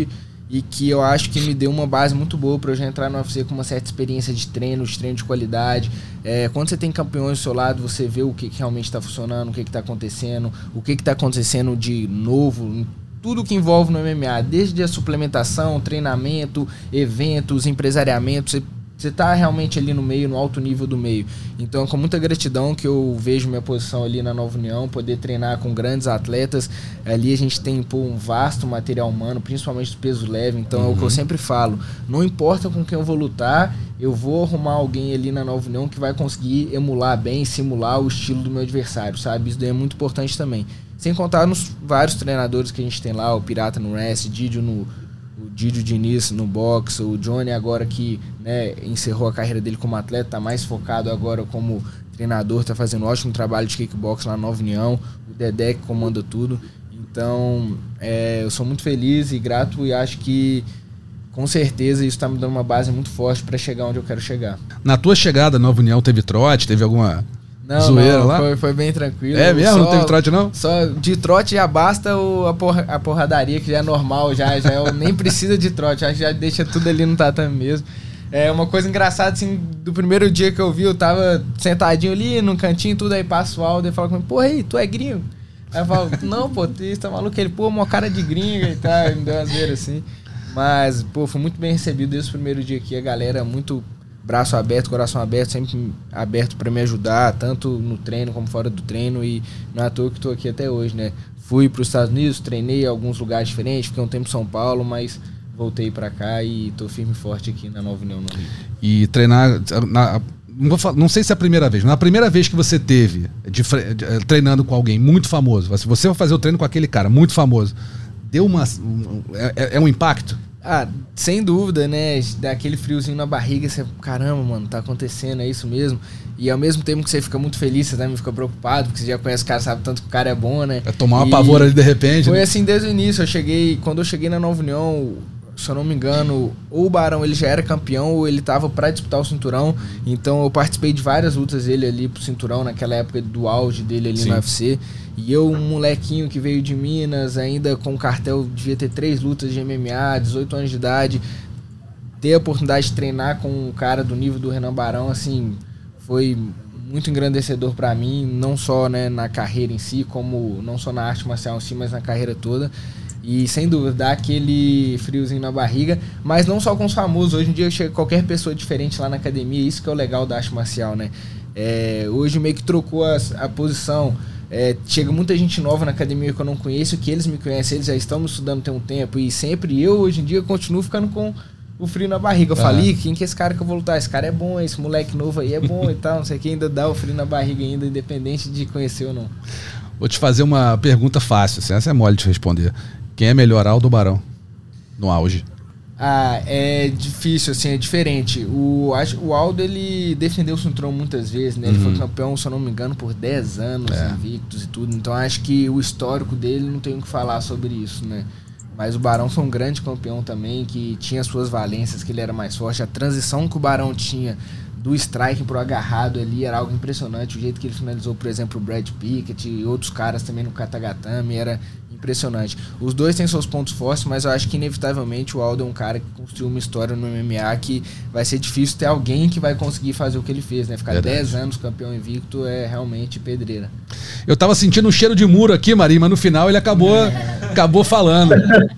e que eu acho que me deu uma base muito boa para eu já entrar no U F C com uma certa experiência de treino, de treino de qualidade. É, quando você tem campeões do seu lado, você vê o que, que realmente está funcionando, o que está acontecendo, o que está acontecendo de novo, tudo que envolve no M M A, desde a suplementação, treinamento, eventos, empresariamento, você Você tá realmente ali no meio, no alto nível do meio. Então é com muita gratidão que eu vejo minha posição ali na Nova União, poder treinar com grandes atletas. Ali a gente tem pô, um vasto material humano, principalmente do peso leve. Então uhum. é o que eu sempre falo. Não importa com quem eu vou lutar, eu vou arrumar alguém ali na Nova União que vai conseguir emular bem, simular o estilo do meu adversário, sabe? Isso daí é muito importante também. Sem contar nos vários treinadores que a gente tem lá, o Pirata no wrestling, Didio no... o Didio Diniz no boxe, o Johnny agora que né, encerrou a carreira dele como atleta, tá mais focado agora como treinador, tá fazendo um ótimo trabalho de kickbox lá na Nova União, o Dedé que comanda tudo. Então, é, eu sou muito feliz e grato e acho que com certeza isso tá me dando uma base muito forte para chegar onde eu quero chegar. Na tua chegada à Nova União teve trote, teve alguma... Não, zoeira não, lá? Foi, foi bem tranquilo. É mesmo? Só, não teve trote, não? Só de trote já basta o, a, porra, a porradaria, que já é normal, já, já é, nem precisa de trote, já, já deixa tudo ali no tatame mesmo. É uma coisa engraçada, assim, do primeiro dia que eu vi, eu tava sentadinho ali no cantinho, tudo, aí passa o Aldo e fala comigo, pô, aí, tu é gringo? Aí eu falo, não, pô, tu tá maluco? Ele, pô, uma cara de gringa e tal, me deu uma zoeira assim. Mas, pô, foi muito bem recebido desde o primeiro dia aqui, a galera muito... braço aberto, coração aberto, sempre aberto para me ajudar, tanto no treino como fora do treino, e não é à toa que estou aqui até hoje, né? Fui para os Estados Unidos, treinei em alguns lugares diferentes, fiquei um tempo em São Paulo, mas voltei para cá e estou firme e forte aqui na Nova União no Rio. E treinar, na, não, vou falar, não sei se é a primeira vez, na primeira vez que você teve de, de, treinando com alguém muito famoso, se você vai fazer o treino com aquele cara muito famoso, deu uma, um, é, é um impacto? Ah, sem dúvida, né? Dá aquele friozinho na barriga, você, caramba, mano, tá acontecendo, é isso mesmo. E ao mesmo tempo que você fica muito feliz, você também fica preocupado, porque você já conhece o cara, sabe tanto que o cara é bom, né? É tomar uma pavora ali de repente. Foi né? assim desde o início, eu cheguei, quando eu cheguei na Nova União, se eu não me engano, ou o Barão ele já era campeão, ou ele tava pra disputar o cinturão. Então eu participei de várias lutas dele ali pro cinturão, naquela época do auge dele ali Sim. no U F C. E eu, um molequinho que veio de Minas, ainda com cartel, devia ter três lutas de M M A, dezoito anos de idade, ter a oportunidade de treinar com um cara do nível do Renan Barão, assim, foi muito engrandecedor pra mim, não só né, na carreira em si, como não só na arte marcial em si, mas na carreira toda. E sem dúvida, dá aquele friozinho na barriga, mas não só com os famosos. Hoje em dia chega qualquer pessoa diferente lá na academia, isso que é o legal da arte marcial, né? É, hoje meio que trocou a, a posição. É, chega muita gente nova na academia que eu não conheço, que eles me conhecem, eles já estão me estudando tem um tempo, e sempre eu, hoje em dia, continuo ficando com o frio na barriga. Eu uhum. falei, quem que é esse cara que eu vou lutar? Esse cara é bom, esse moleque novo aí é bom e tal, não sei o que, ainda dá o frio na barriga ainda, independente de conhecer ou não. Vou te fazer uma pergunta fácil, assim, essa é mole de responder. Quem é melhor, Aldo ou Barão? No auge. Ah, é difícil, assim, é diferente. O, o Aldo, ele defendeu o cinturão muitas vezes, né? Ele uhum. foi campeão, se eu não me engano, por dez anos, é. invictos e tudo. Então acho que o histórico dele não tem o que falar sobre isso, né? Mas o Barão foi um grande campeão também, que tinha suas valências, que ele era mais forte. A transição que o Barão tinha do striking pro agarrado ali era algo impressionante. O jeito que ele finalizou, por exemplo, o Brad Pickett e outros caras também no Katagatame era impressionante. Os dois têm seus pontos fortes, mas eu acho que inevitavelmente o Aldo é um cara que construiu uma história no M M A que vai ser difícil ter alguém que vai conseguir fazer o que ele fez, né? Ficar dez anos campeão invicto é realmente pedreira. Eu tava sentindo um cheiro de muro aqui, Marinho, mas no final ele acabou, é. acabou falando.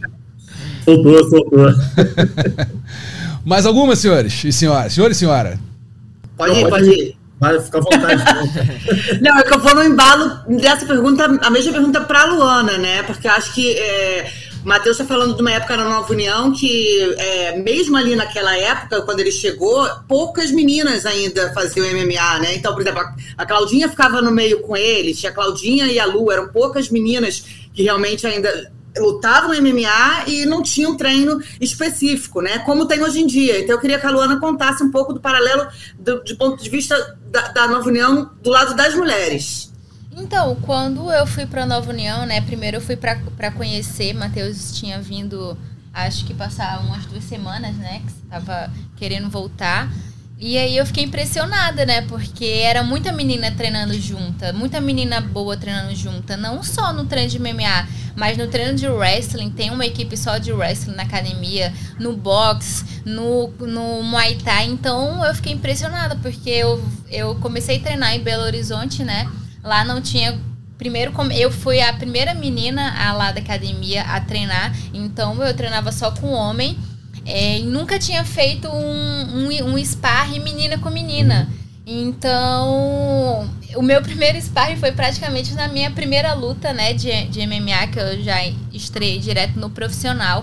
Soltou, soltou. Mais alguma, senhores e senhora? Senhor e senhora? Pode ir, pode ir. Vai, fica à vontade. Não, é que eu vou no embalo dessa pergunta, a mesma pergunta para a Luana, né? Porque eu acho que é, o Matheus está falando de uma época na Nova União que, é, mesmo ali naquela época, quando ele chegou, poucas meninas ainda faziam M M A, né? Então, por exemplo, a, a Claudinha ficava no meio com ele, tinha a Claudinha e a Lu, eram poucas meninas que realmente ainda lutavam M M A e não tinham treino específico, né? Como tem hoje em dia. Então eu queria que a Luana contasse um pouco do paralelo do, de ponto de vista da, da Nova União do lado das mulheres. Então, quando eu fui para Nova União, né? Primeiro eu fui para conhecer, Matheus tinha vindo, acho que passar umas duas semanas, né? Que você tava querendo voltar. E aí eu fiquei impressionada, né? Porque era muita menina treinando junta, muita menina boa treinando junta, não só no treino de M M A, mas no treino de wrestling. Tem uma equipe só de wrestling na academia, no boxe, no, no Muay Thai. Então eu fiquei impressionada, porque eu, eu comecei a treinar em Belo Horizonte, né? Lá não tinha... Primeiro, eu fui a primeira menina a, lá da academia a treinar, então eu treinava só com homem. É, e nunca tinha feito um, um, um sparring menina com menina. Então, o meu primeiro sparring foi praticamente na minha primeira luta, né, de, de M M A, que eu já estreiei direto no profissional.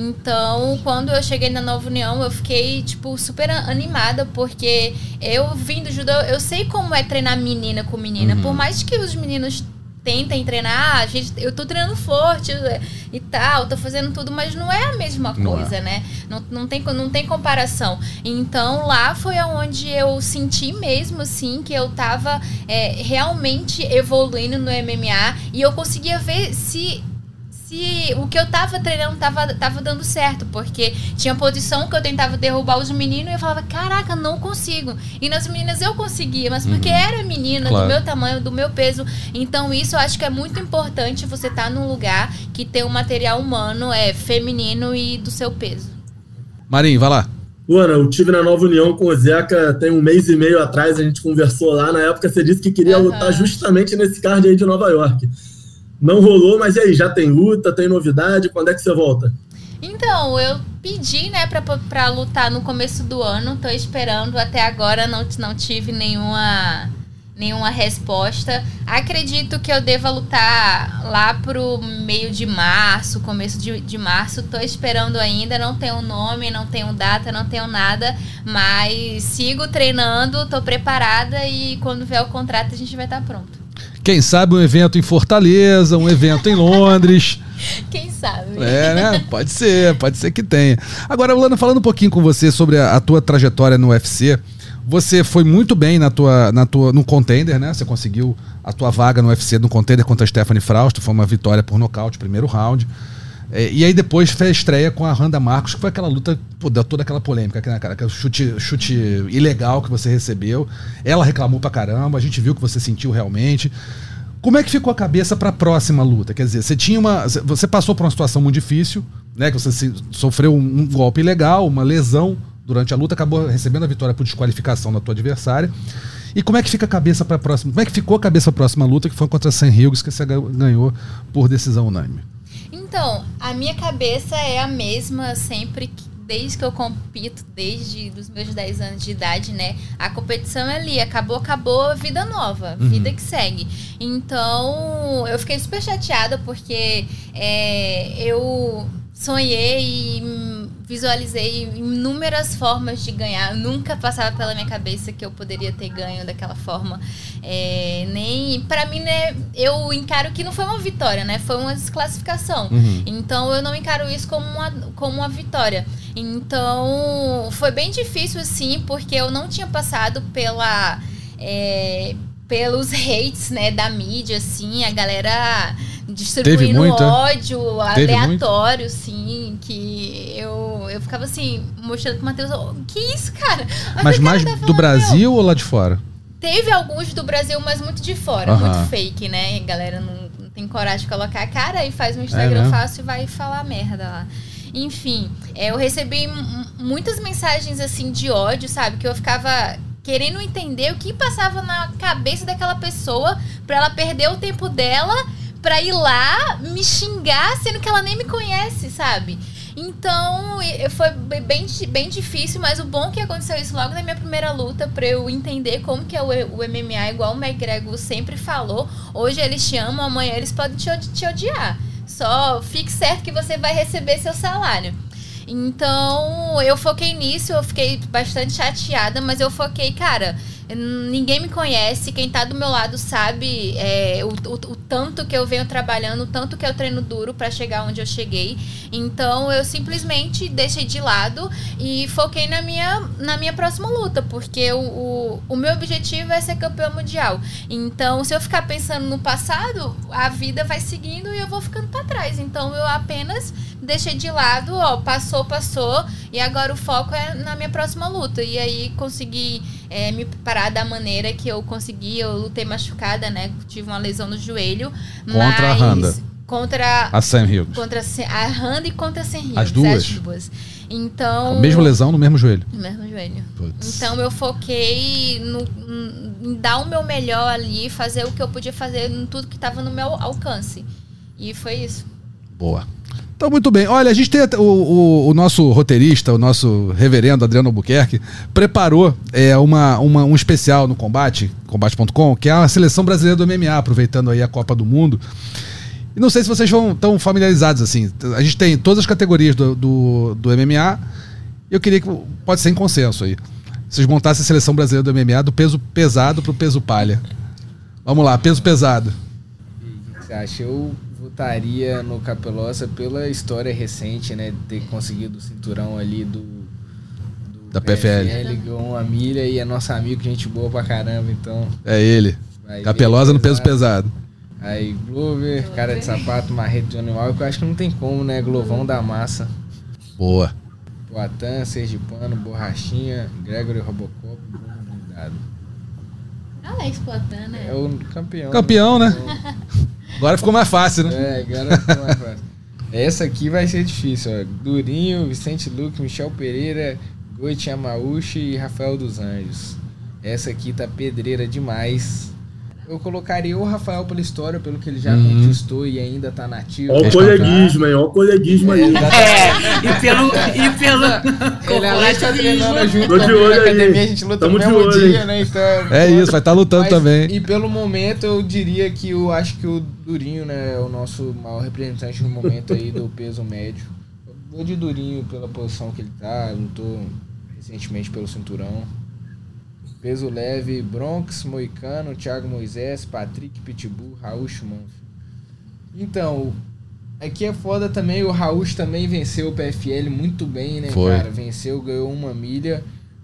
Então, quando eu cheguei na Nova União, eu fiquei, tipo, super animada, porque eu vim do judô, eu sei como é treinar menina com menina. Uhum. Por mais que os meninos tentem treinar, a gente, eu tô treinando forte e tal, tô fazendo tudo, mas não é a mesma coisa, não é. né? Não, não, tem, não tem comparação. Então, lá foi onde eu senti mesmo, assim, que eu tava é, realmente evoluindo no M M A, e eu conseguia ver se... se o que eu tava treinando tava, tava dando certo, porque tinha posição que eu tentava derrubar os meninos e eu falava, caraca, não consigo. E nas meninas eu conseguia, mas porque uhum. era menina, claro. do meu tamanho, do meu peso. Então isso eu acho que é muito importante, você estar tá num lugar que tem um material humano é feminino e do seu peso. Marinho, vai lá. Luana, eu tive na Nova União com o Zeca tem um mês e meio atrás, a gente conversou lá, na época você disse que queria uhum. lutar justamente nesse card aí de Nova York. Não rolou, mas e aí, já tem luta, tem novidade, quando é que você volta? Então, eu pedi, né, pra, pra lutar no começo do ano, tô esperando, até agora não, não tive nenhuma, nenhuma resposta. Acredito que eu deva lutar lá pro meio de março, começo de, de março, tô esperando ainda, não tenho nome, não tenho data, não tenho nada, mas sigo treinando, tô preparada e quando vier o contrato a gente vai estar pronto. Quem sabe um evento em Fortaleza, um evento em Londres. Quem sabe? É, né? Pode ser, pode ser que tenha. Agora, Luana, falando um pouquinho com você sobre a, a tua trajetória no U F C, você foi muito bem na tua, na tua, no contender, né? Você conseguiu a tua vaga no U F C no contender contra a Stephanie Frausto, foi uma vitória por nocaute, primeiro round. É, e aí depois fez a estreia com a Randa Marcos, que foi aquela luta, pô, deu toda aquela polêmica, né, cara? Aquele chute, chute ilegal que você recebeu. Ela reclamou pra caramba, a gente viu que você sentiu realmente. Como é que ficou a cabeça pra próxima luta? Quer dizer, você tinha uma. Você passou por uma situação muito difícil, né? Que você sofreu um, um golpe ilegal, uma lesão durante a luta, acabou recebendo a vitória por desqualificação da tua adversária. E como é que fica a cabeça pra próxima? Como é que ficou a cabeça pra próxima luta, que foi contra a Sam Hughes, que você ganhou por decisão unânime? Então, a minha cabeça é a mesma sempre, que, desde que eu compito, desde os meus dez anos de idade, né? A competição é ali, acabou, acabou, vida nova, uhum. vida que segue. Então, eu fiquei super chateada porque é, eu sonhei e visualizei inúmeras formas de ganhar. Nunca passava pela minha cabeça que eu poderia ter ganho daquela forma. É, nem pra mim, né, eu encaro que não foi uma vitória, né? Foi uma desclassificação. Uhum. Então eu não encaro isso como uma, como uma vitória. Então foi bem difícil, assim, porque eu não tinha passado pela... É, pelos hates, né, da mídia, assim, a galera distribuindo ódio Teve aleatório, muito? Assim, que eu, eu ficava assim, mostrando pro Matheus, oh, que isso, cara? Mas, mas mais tá do Brasil ou lá de fora? Teve alguns do Brasil, mas muito de fora, uh-huh. muito fake, né? A galera não, não tem coragem de colocar a cara e faz um Instagram é fácil e vai falar merda lá. Enfim, eu recebi m- muitas mensagens, assim, de ódio, sabe? Que eu ficava... querendo entender o que passava na cabeça daquela pessoa pra ela perder o tempo dela pra ir lá me xingar, sendo que ela nem me conhece, sabe? Então, foi bem, bem difícil, mas o bom é que aconteceu isso logo na minha primeira luta, pra eu entender como que é o, o M M A, igual o McGregor sempre falou. Hoje eles te amam, amanhã eles podem te, te odiar. Só fique certo que você vai receber seu salário. Então, eu foquei nisso, eu fiquei bastante chateada, mas eu foquei, cara, ninguém me conhece, quem tá do meu lado sabe é, o, o, o tanto que eu venho trabalhando, o tanto que eu treino duro pra chegar onde eu cheguei. Então, eu simplesmente deixei de lado e foquei na minha, na minha próxima luta, porque o, o, o meu objetivo é ser campeão mundial. Então, se eu ficar pensando no passado, a vida vai seguindo e eu vou ficando pra trás. Então, eu apenas deixei de lado, ó, passou, passou, E agora o foco é na minha próxima luta. E aí consegui é, me preparar da maneira que eu consegui. Eu lutei machucada, né? Tive uma lesão no joelho. Contra mas... a Randa. Contra a Sam Hughes. Contra a Randa e contra a Sam Hughes. As duas? As duas. Então... A mesma lesão no mesmo joelho. No mesmo joelho. Puts. Então eu foquei no, em dar o meu melhor ali, fazer o que eu podia fazer em tudo que estava no meu alcance. E foi isso. Boa. Então, muito bem. Olha, a gente tem o, o, o nosso roteirista, o nosso reverendo Adriano Albuquerque, preparou é, uma, uma, um especial no Combate, combate ponto com, que é a seleção brasileira do M M A, aproveitando aí a Copa do Mundo. E não sei se vocês vão tão familiarizados assim. A gente tem todas as categorias do, do, do M M A. Eu queria que, pode ser em consenso aí, vocês montassem a seleção brasileira do M M A do peso pesado pro peso palha. Vamos lá, peso pesado. O que você acha? Eu votaria no Capelosa pela história recente, né? De ter conseguido o cinturão ali do, do da P F L. P F L, ganhou uma milha e é nosso amigo, gente boa pra caramba, então... É ele. Capelosa no peso pesado. Aí, Glover, cara de sapato, marreta de animal, que eu acho que não tem como, né? Glovão da massa. Boa. Poatan, Sergipano, Borrachinha, Gregory Robocop, Bruno Blindado. Alex Poatan, né? É o campeão. Campeão, né? né? Agora ficou mais fácil, né? É, agora ficou mais fácil. Essa aqui vai ser difícil, ó. Durinho, Vicente Luque, Michel Pereira, Goichi Yamauchi e Rafael dos Anjos. Essa aqui tá pedreira demais. Eu colocaria o Rafael pela história, pelo que ele já uhum. conquistou e ainda tá nativo. Olha o coleguismo aí, olha o coleguismo aí. É, e pelo... E pelo ele além de estar treinando junto Tô de olho na academia, aí. a gente luta Tamo no mesmo olho, dia, hein? né? Então, é isso, vai estar tá lutando mas, também. E pelo momento, eu diria que eu acho que o Durinho, né, é o nosso maior representante no momento aí do peso médio. Eu vou de Durinho pela posição que ele tá, lutou recentemente pelo cinturão. Peso leve, Bronx, Moicano, Thiago Moisés, Patrick Pitbull, Raul Schumann. Então, aqui é foda também, o Raul também venceu o P F L muito bem, né, Foi. cara? Venceu, ganhou uma milha.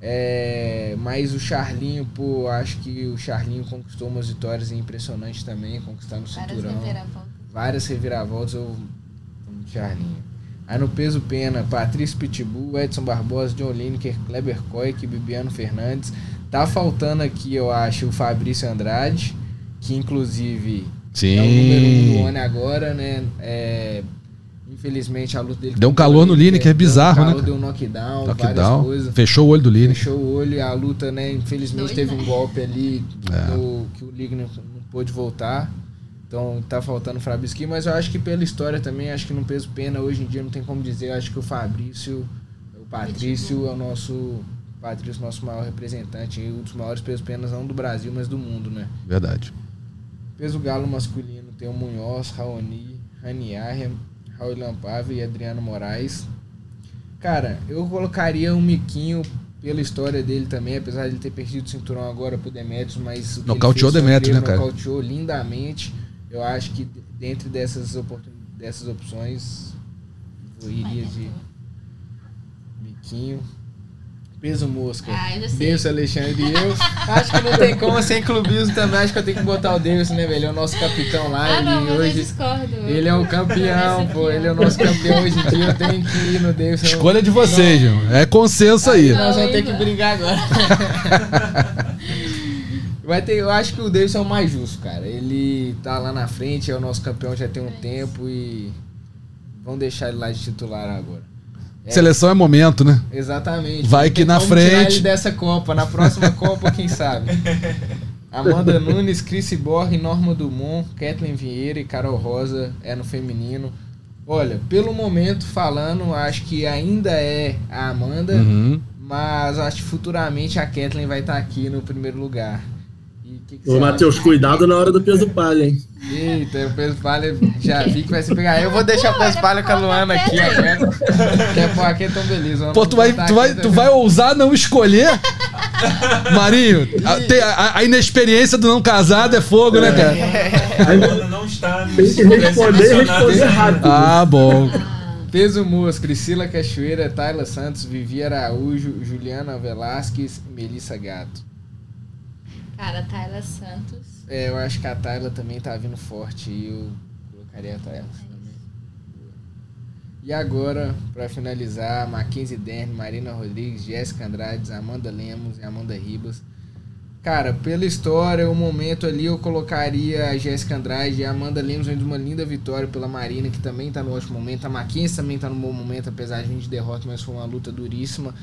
É, mas o Charlinho, pô, acho que o Charlinho conquistou umas vitórias impressionantes também, conquistando o cinturão. Várias reviravoltas. Várias reviravoltas, eu vou de Charlinho. Aí no peso pena, Patrício Pitbull, Edson Barbosa, John Lineker, Kleber Koik, Bibiano Fernandes. Tá faltando aqui, eu acho, o Fabrício Andrade, que inclusive Sim. é o número um do ano agora, né? É, infelizmente a luta dele... Deu um calor no Lineker, é bizarro, deu um calor, né? Deu um knockdown, knockdown, várias coisas. Fechou o olho do Lineker. Fechou o olho e a luta, né? Infelizmente Dois, teve né? um golpe ali É. no, que o Lineker não pôde voltar. Então tá faltando o Fabrício, mas eu acho que pela história também, acho que no peso pena hoje em dia não tem como dizer, eu acho que o Fabrício, o Patrício é o nosso, o Patrício nosso maior representante, e um dos maiores pesos penas não do Brasil, mas do mundo, né? Verdade. Peso galo masculino tem o Munhoz, Raoni, Rani Arria, Raul Lampave e Adriano Moraes. Cara, eu colocaria um Miquinho pela história dele também, apesar de ele ter perdido o cinturão agora pro Demetrius, mas o que Nocauteou ele fez Demetrius, sobre né, cara? Nocauteou lindamente. Eu acho que dentre dessas, oportun... dessas opções, eu iria de Miquinho. Peso mosca. Ah, eu já sei. Deus, Alexandre e eu. Acho que não tem como sem clubismo também. Acho que eu tenho que botar o Deus, né, velho? É o nosso capitão lá. Ah, não, ele mas hoje... eu discordo. Ele é o campeão, pô. Ele é o nosso campeão hoje em dia. Eu tenho que ir no Deus. Escolha de vocês, irmão. É consenso aí. Aí nós vamos ter que brigar agora. Vai ter, eu acho que o Davidson é o mais justo, cara. Ele tá lá na frente, é o nosso campeão já tem um tempo e vamos deixar ele lá de titular agora. É, Seleção é momento, né? exatamente. Vai Não que tem na como frente- tirar ele dessa Copa, na próxima Copa, quem sabe. Amanda Nunes, Cris Borg, Norma Dumont, Kathleen Vieira e Carol Rosa é no feminino. Olha, pelo momento falando, acho que ainda é a Amanda, Uhum. mas acho que futuramente a Kathleen vai estar aqui no primeiro lugar. E que que Ô, você Matheus, acha? cuidado na hora do peso palha, hein? Eita, o peso palha já vi que vai se pegar. Eu vou deixar o peso palha com a Luana aqui agora. Quer pôr aqui, então beleza. Pô, tu vai, tu vai, tu vai ousar não escolher? Marinho, a, tem a, a inexperiência do não casado é fogo, né, cara? Ainda não está Tem que responder e responder rápido. Ah, bom. Peso Moas, Priscila Cachoeira, Tayla Santos, Vivi Araújo, Juliana Velasquez e Melissa Gato. Cara, Tayla Santos. É, eu acho que a Tayla também tá vindo forte e eu colocaria a Tayla também. E agora, pra finalizar, Mackenzie Dern, Marina Rodrigues, Jéssica Andrade, Amanda Lemos e Amanda Ribas. Cara, pela história, o momento ali eu colocaria a Jéssica Andrade e a Amanda Lemos vendo uma linda vitória pela Marina, que também tá no ótimo momento. A Mackenzie também tá no bom momento, apesar de vinte derrotas, mas foi uma luta duríssima.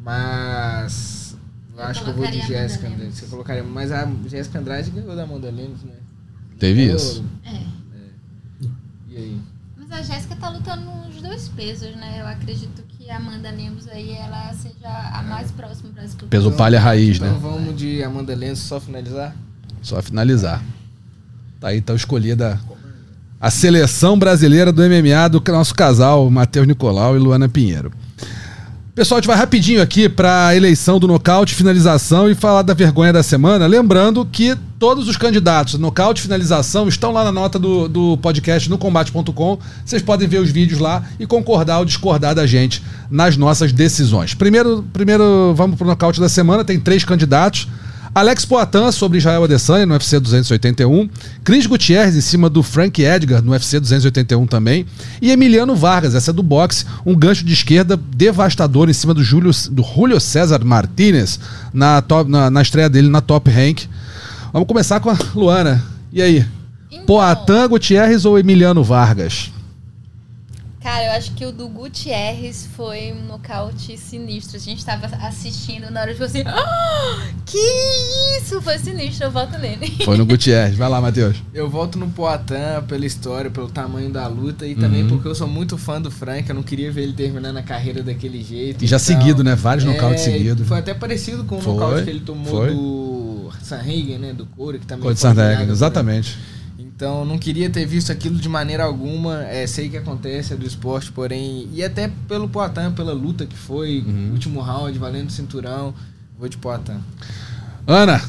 Mas eu acho que eu vou de Jéssica Andrade. Você colocaria, mas a Jéssica Andrade ganhou da Amanda Lemos, né? Teve ganhou, isso. É. é. E aí? Mas a Jéssica tá lutando nos dois pesos, né? Eu acredito que a Amanda Lemos aí, ela seja a mais próxima pra disputar. Peso palha raiz, então né? Então vamos de Amanda Lemos, só finalizar? Só finalizar. Tá aí, tá escolhida a seleção brasileira do M M A do nosso casal, Matheus Nicolau e Luana Pinheiro. Pessoal, a gente vai rapidinho aqui para a eleição do nocaute, finalização e falar da vergonha da semana. Lembrando que todos os candidatos nocaute e finalização estão lá na nota do, do podcast no combate ponto com. Vocês podem ver os vídeos lá e concordar ou discordar da gente nas nossas decisões. Primeiro, primeiro vamos para o nocaute da semana. Tem três candidatos. Alex Poatan sobre Israel Adesanya no U F C duzentos e oitenta e um, Cris Gutierrez em cima do Frank Edgar no U F C duzentos e oitenta e um também, e Emiliano Vargas, essa é do boxe, um gancho de esquerda devastador em cima do Julio, do Julio César Martínez na, top, na, na estreia dele na Top Rank. Vamos começar com a Luana. E aí? Então, Poatan, Gutierrez ou Emiliano Vargas? Cara, eu acho que o do Gutierrez foi um nocaute sinistro. A gente tava assistindo na hora de você. Oh, que isso? Foi sinistro, eu voto nele. Foi no Gutierrez. Vai lá, Matheus. Eu voto no Poatan pela história, pelo tamanho da luta e também uhum. porque eu sou muito fã do Frank. Eu não queria ver ele terminando a carreira daquele jeito. E já então, seguido, né? Vários é, nocautes seguidos. Foi até parecido com o foi, nocaute que ele tomou foi. do Sanhagen, né? Do Corey, que também foi. Foi de Sanhagen, exatamente. Né? Então, não queria ter visto aquilo de maneira alguma. É, sei que acontece, é do esporte, porém... E até pelo Poatan, pela luta que foi, uhum. último round, valendo o cinturão. Vou de Poatan. Ana!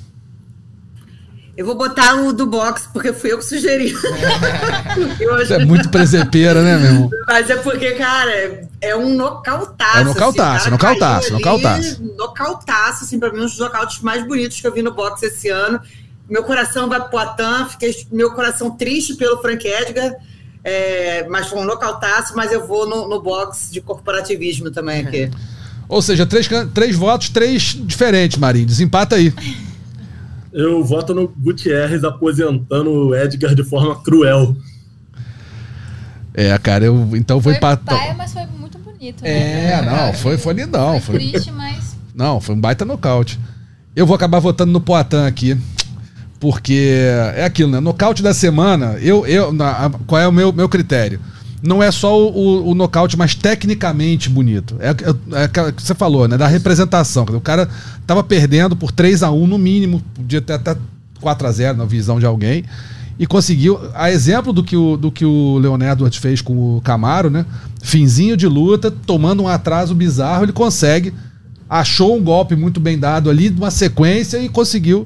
Eu vou botar o do boxe, porque fui eu que sugeri. Você é muito presepeira, né, meu irmão? Mas é porque, cara, é um nocautaço. É nocautaço, assim, nocautaço, nocautaço. Nocautaço, assim, pra mim, um dos nocautes mais bonitos que eu vi no boxe esse ano. Meu coração vai pro Poatan, fiquei meu coração triste pelo Frank Edgar, é, mas foi um nocautaço, mas eu vou no, no boxe de corporativismo também aqui. Ou seja, três, três votos, três diferentes, Marinho. Desempata aí. Eu voto no Gutierrez aposentando o Edgar de forma cruel. É, cara, eu então vou empatar. Foi paia, mas foi muito bonito, né? É, não, foi, foi lindão. Foi, foi triste, mas... Não, foi um baita nocaute. Eu vou acabar votando no Poatan aqui. Porque é aquilo, né? Nocaute da semana, eu, eu, na, qual é o meu, meu critério? Não é só o, o, o nocaute, mas tecnicamente bonito. É, é, é aquilo que você falou, né? Da representação. O cara tava perdendo por três a um no mínimo, podia ter até quatro a zero na visão de alguém, e conseguiu, a exemplo do que o, do que o Leon Edwards fez com o Camaro, né? Finzinho de luta, tomando um atraso bizarro, ele consegue, achou um golpe muito bem dado ali, uma sequência, e conseguiu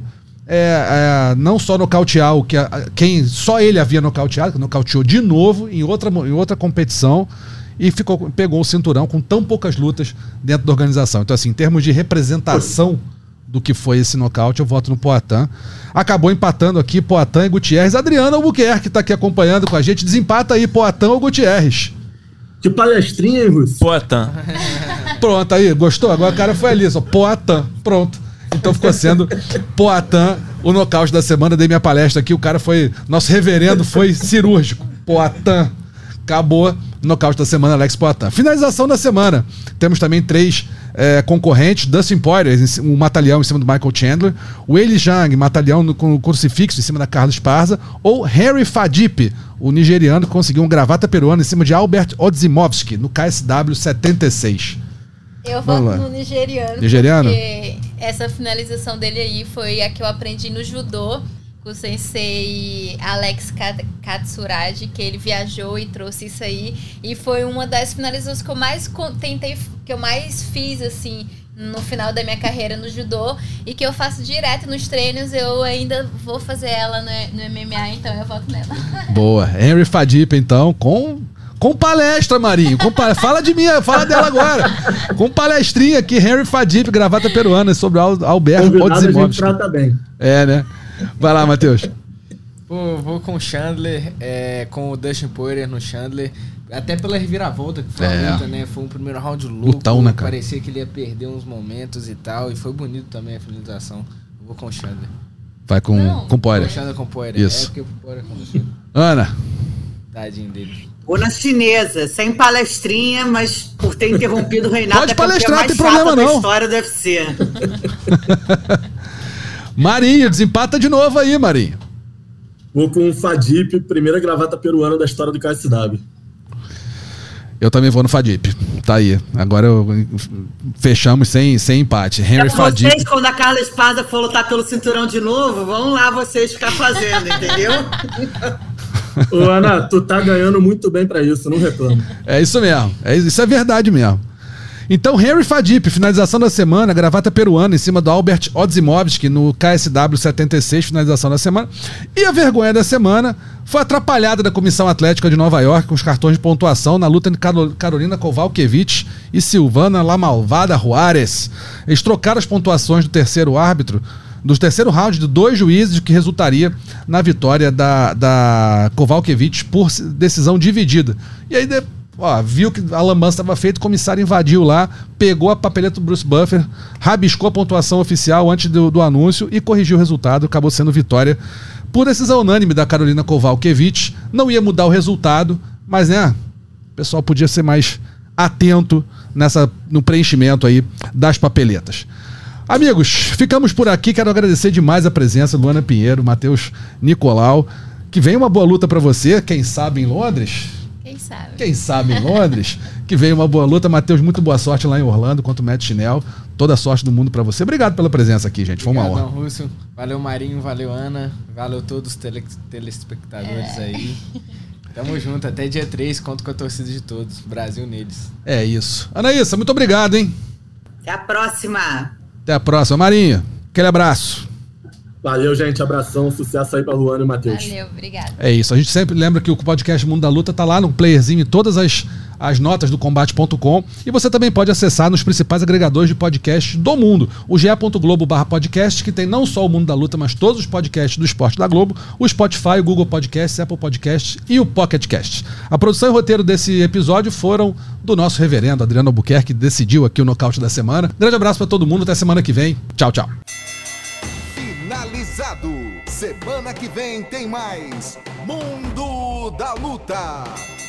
É, é, não só nocautear o que a, quem só ele havia nocauteado, que nocauteou de novo em outra, em outra competição e ficou, pegou o cinturão com tão poucas lutas dentro da organização. Então, assim, em termos de representação do que foi esse nocaute, eu voto no Poatan. Acabou empatando aqui Poatan e Gutierrez. Adriana Albuquerque está aqui acompanhando com a gente. Desempata aí, Poatan ou Gutierrez? Que palestrinha, hein, Russo? Poatan. Pronto, aí, gostou? Agora o cara foi ali, só Poatan. Pronto. Então ficou sendo Poatan o nocaute da semana. Dei minha palestra aqui, o cara foi... Nosso reverendo foi cirúrgico. Poatan. Acabou. Nocaute da semana, Alex Poatan. Finalização da semana. Temos também três é, concorrentes. Dustin Poirier, um matalhão em cima do Michael Chandler. Weili Zhang, matalhão no, com o crucifixo em cima da Carla Esparza. Ou Henry Fadipe, o nigeriano que conseguiu um gravata peruana em cima de Albert Odzimovski, no K S W setenta e seis. Eu voto no nigeriano. Nigeriano? Porque essa finalização dele aí foi a que eu aprendi no judô com o sensei Alex Katsuragi, que ele viajou e trouxe isso aí. E foi uma das finalizações que eu mais tentei, que eu mais fiz, assim, no final da minha carreira no judô. E que eu faço direto nos treinos. Eu ainda vou fazer ela no, no M M A, então eu voto nela. Boa. Henry Fadipe, então, com... Com palestra, Marinho. Com pa... Fala de mim, fala dela agora. Com palestrinha aqui, Henry Fadipe, gravata peruana, sobre Alberto Odzimovski. Trata bem. É, né? Vai lá, Matheus. Pô, vou com o Chandler, é, com o Dustin Poirier no Chandler. Até pela reviravolta que foi É. a luta, né? Foi um primeiro round louco. Lutão, né, cara? Parecia que ele ia perder uns momentos e tal. E foi bonito também a finalização. Eu vou com o Chandler. Vai com, Não. com Poirier. O Chandler com o Poirier. Isso. É porque o Poirier começou. Ana, Tadinho dele. Vou na chinesa, sem palestrinha, mas por ter interrompido o Reinaldo, Pode é a campeã palestrar, mais tem problema chata da não. história do U F C. Marinho, desempata de novo aí, Marinho. Vou com o Fadip, primeira gravata peruana da história do K S W. Eu também vou no Fadip. Tá aí. Agora eu, fechamos sem, sem empate. Henry Então, Fadip. vocês, quando a Carla Esparza for lutar pelo cinturão de novo, vão lá vocês ficar fazendo, entendeu? Ô, Ana, tu tá ganhando muito bem pra isso, não reclamo. É isso mesmo. É, isso é verdade mesmo. Então, Henry Fadip, finalização da semana, gravata peruana em cima do Albert Odzimovski no K S W setenta e seis, finalização da semana. E a vergonha da semana foi atrapalhada da Comissão Atlética de Nova York com os cartões de pontuação na luta de Carolina Kowalkiewicz e Silvana La Malvada Juárez. Eles trocaram as pontuações do terceiro árbitro, do terceiro round de dois juízes, que resultaria na vitória da, da Kowalkiewicz por decisão dividida. E aí, de, ó, viu que a lambança estava feita, o comissário invadiu lá, pegou a papeleta do Bruce Buffer, rabiscou a pontuação oficial antes do, do anúncio e corrigiu o resultado. Acabou sendo vitória por decisão unânime da Carolina Kowalkiewicz. Não ia mudar o resultado, mas, né, o pessoal podia ser mais atento nessa, no preenchimento aí das papeletas. Amigos, ficamos por aqui. Quero agradecer demais a presença do Luana Pinheiro, Matheus Nicolau. Que venha uma boa luta para você, quem sabe em Londres. Quem sabe? Quem sabe em Londres. Que venha uma boa luta. Matheus, muito boa sorte lá em Orlando contra o Matt Schnell. Toda a sorte do mundo para você. Obrigado pela presença aqui, gente. Foi uma honra. Obrigadão, Russo. Valeu, Marinho. Valeu, Ana. Valeu todos os tele telespectadores É. aí. Tamo junto. Até dia três. Conto com a torcida de todos. Brasil neles. É isso. Anaísa, muito obrigado, hein? Até a próxima. Até a próxima. Marinho, aquele abraço. Valeu, gente. Abração. Sucesso aí pra Luana e Matheus. Valeu, obrigada. É isso. A gente sempre lembra que o podcast Mundo da Luta tá lá no playerzinho em todas as, as notas do combate ponto com. E você também pode acessar nos principais agregadores de podcast do mundo. O ge ponto globo barra podcast, que tem não só o Mundo da Luta, mas todos os podcasts do esporte da Globo. O Spotify, o Google Podcasts, Apple Podcasts e o Pocket Cast. A produção e roteiro desse episódio foram do nosso reverendo Adriano Albuquerque, que decidiu aqui o nocaute da semana. Grande abraço pra todo mundo. Até semana que vem. Tchau, tchau. Finalizado. Semana que vem tem mais Mundo da Luta.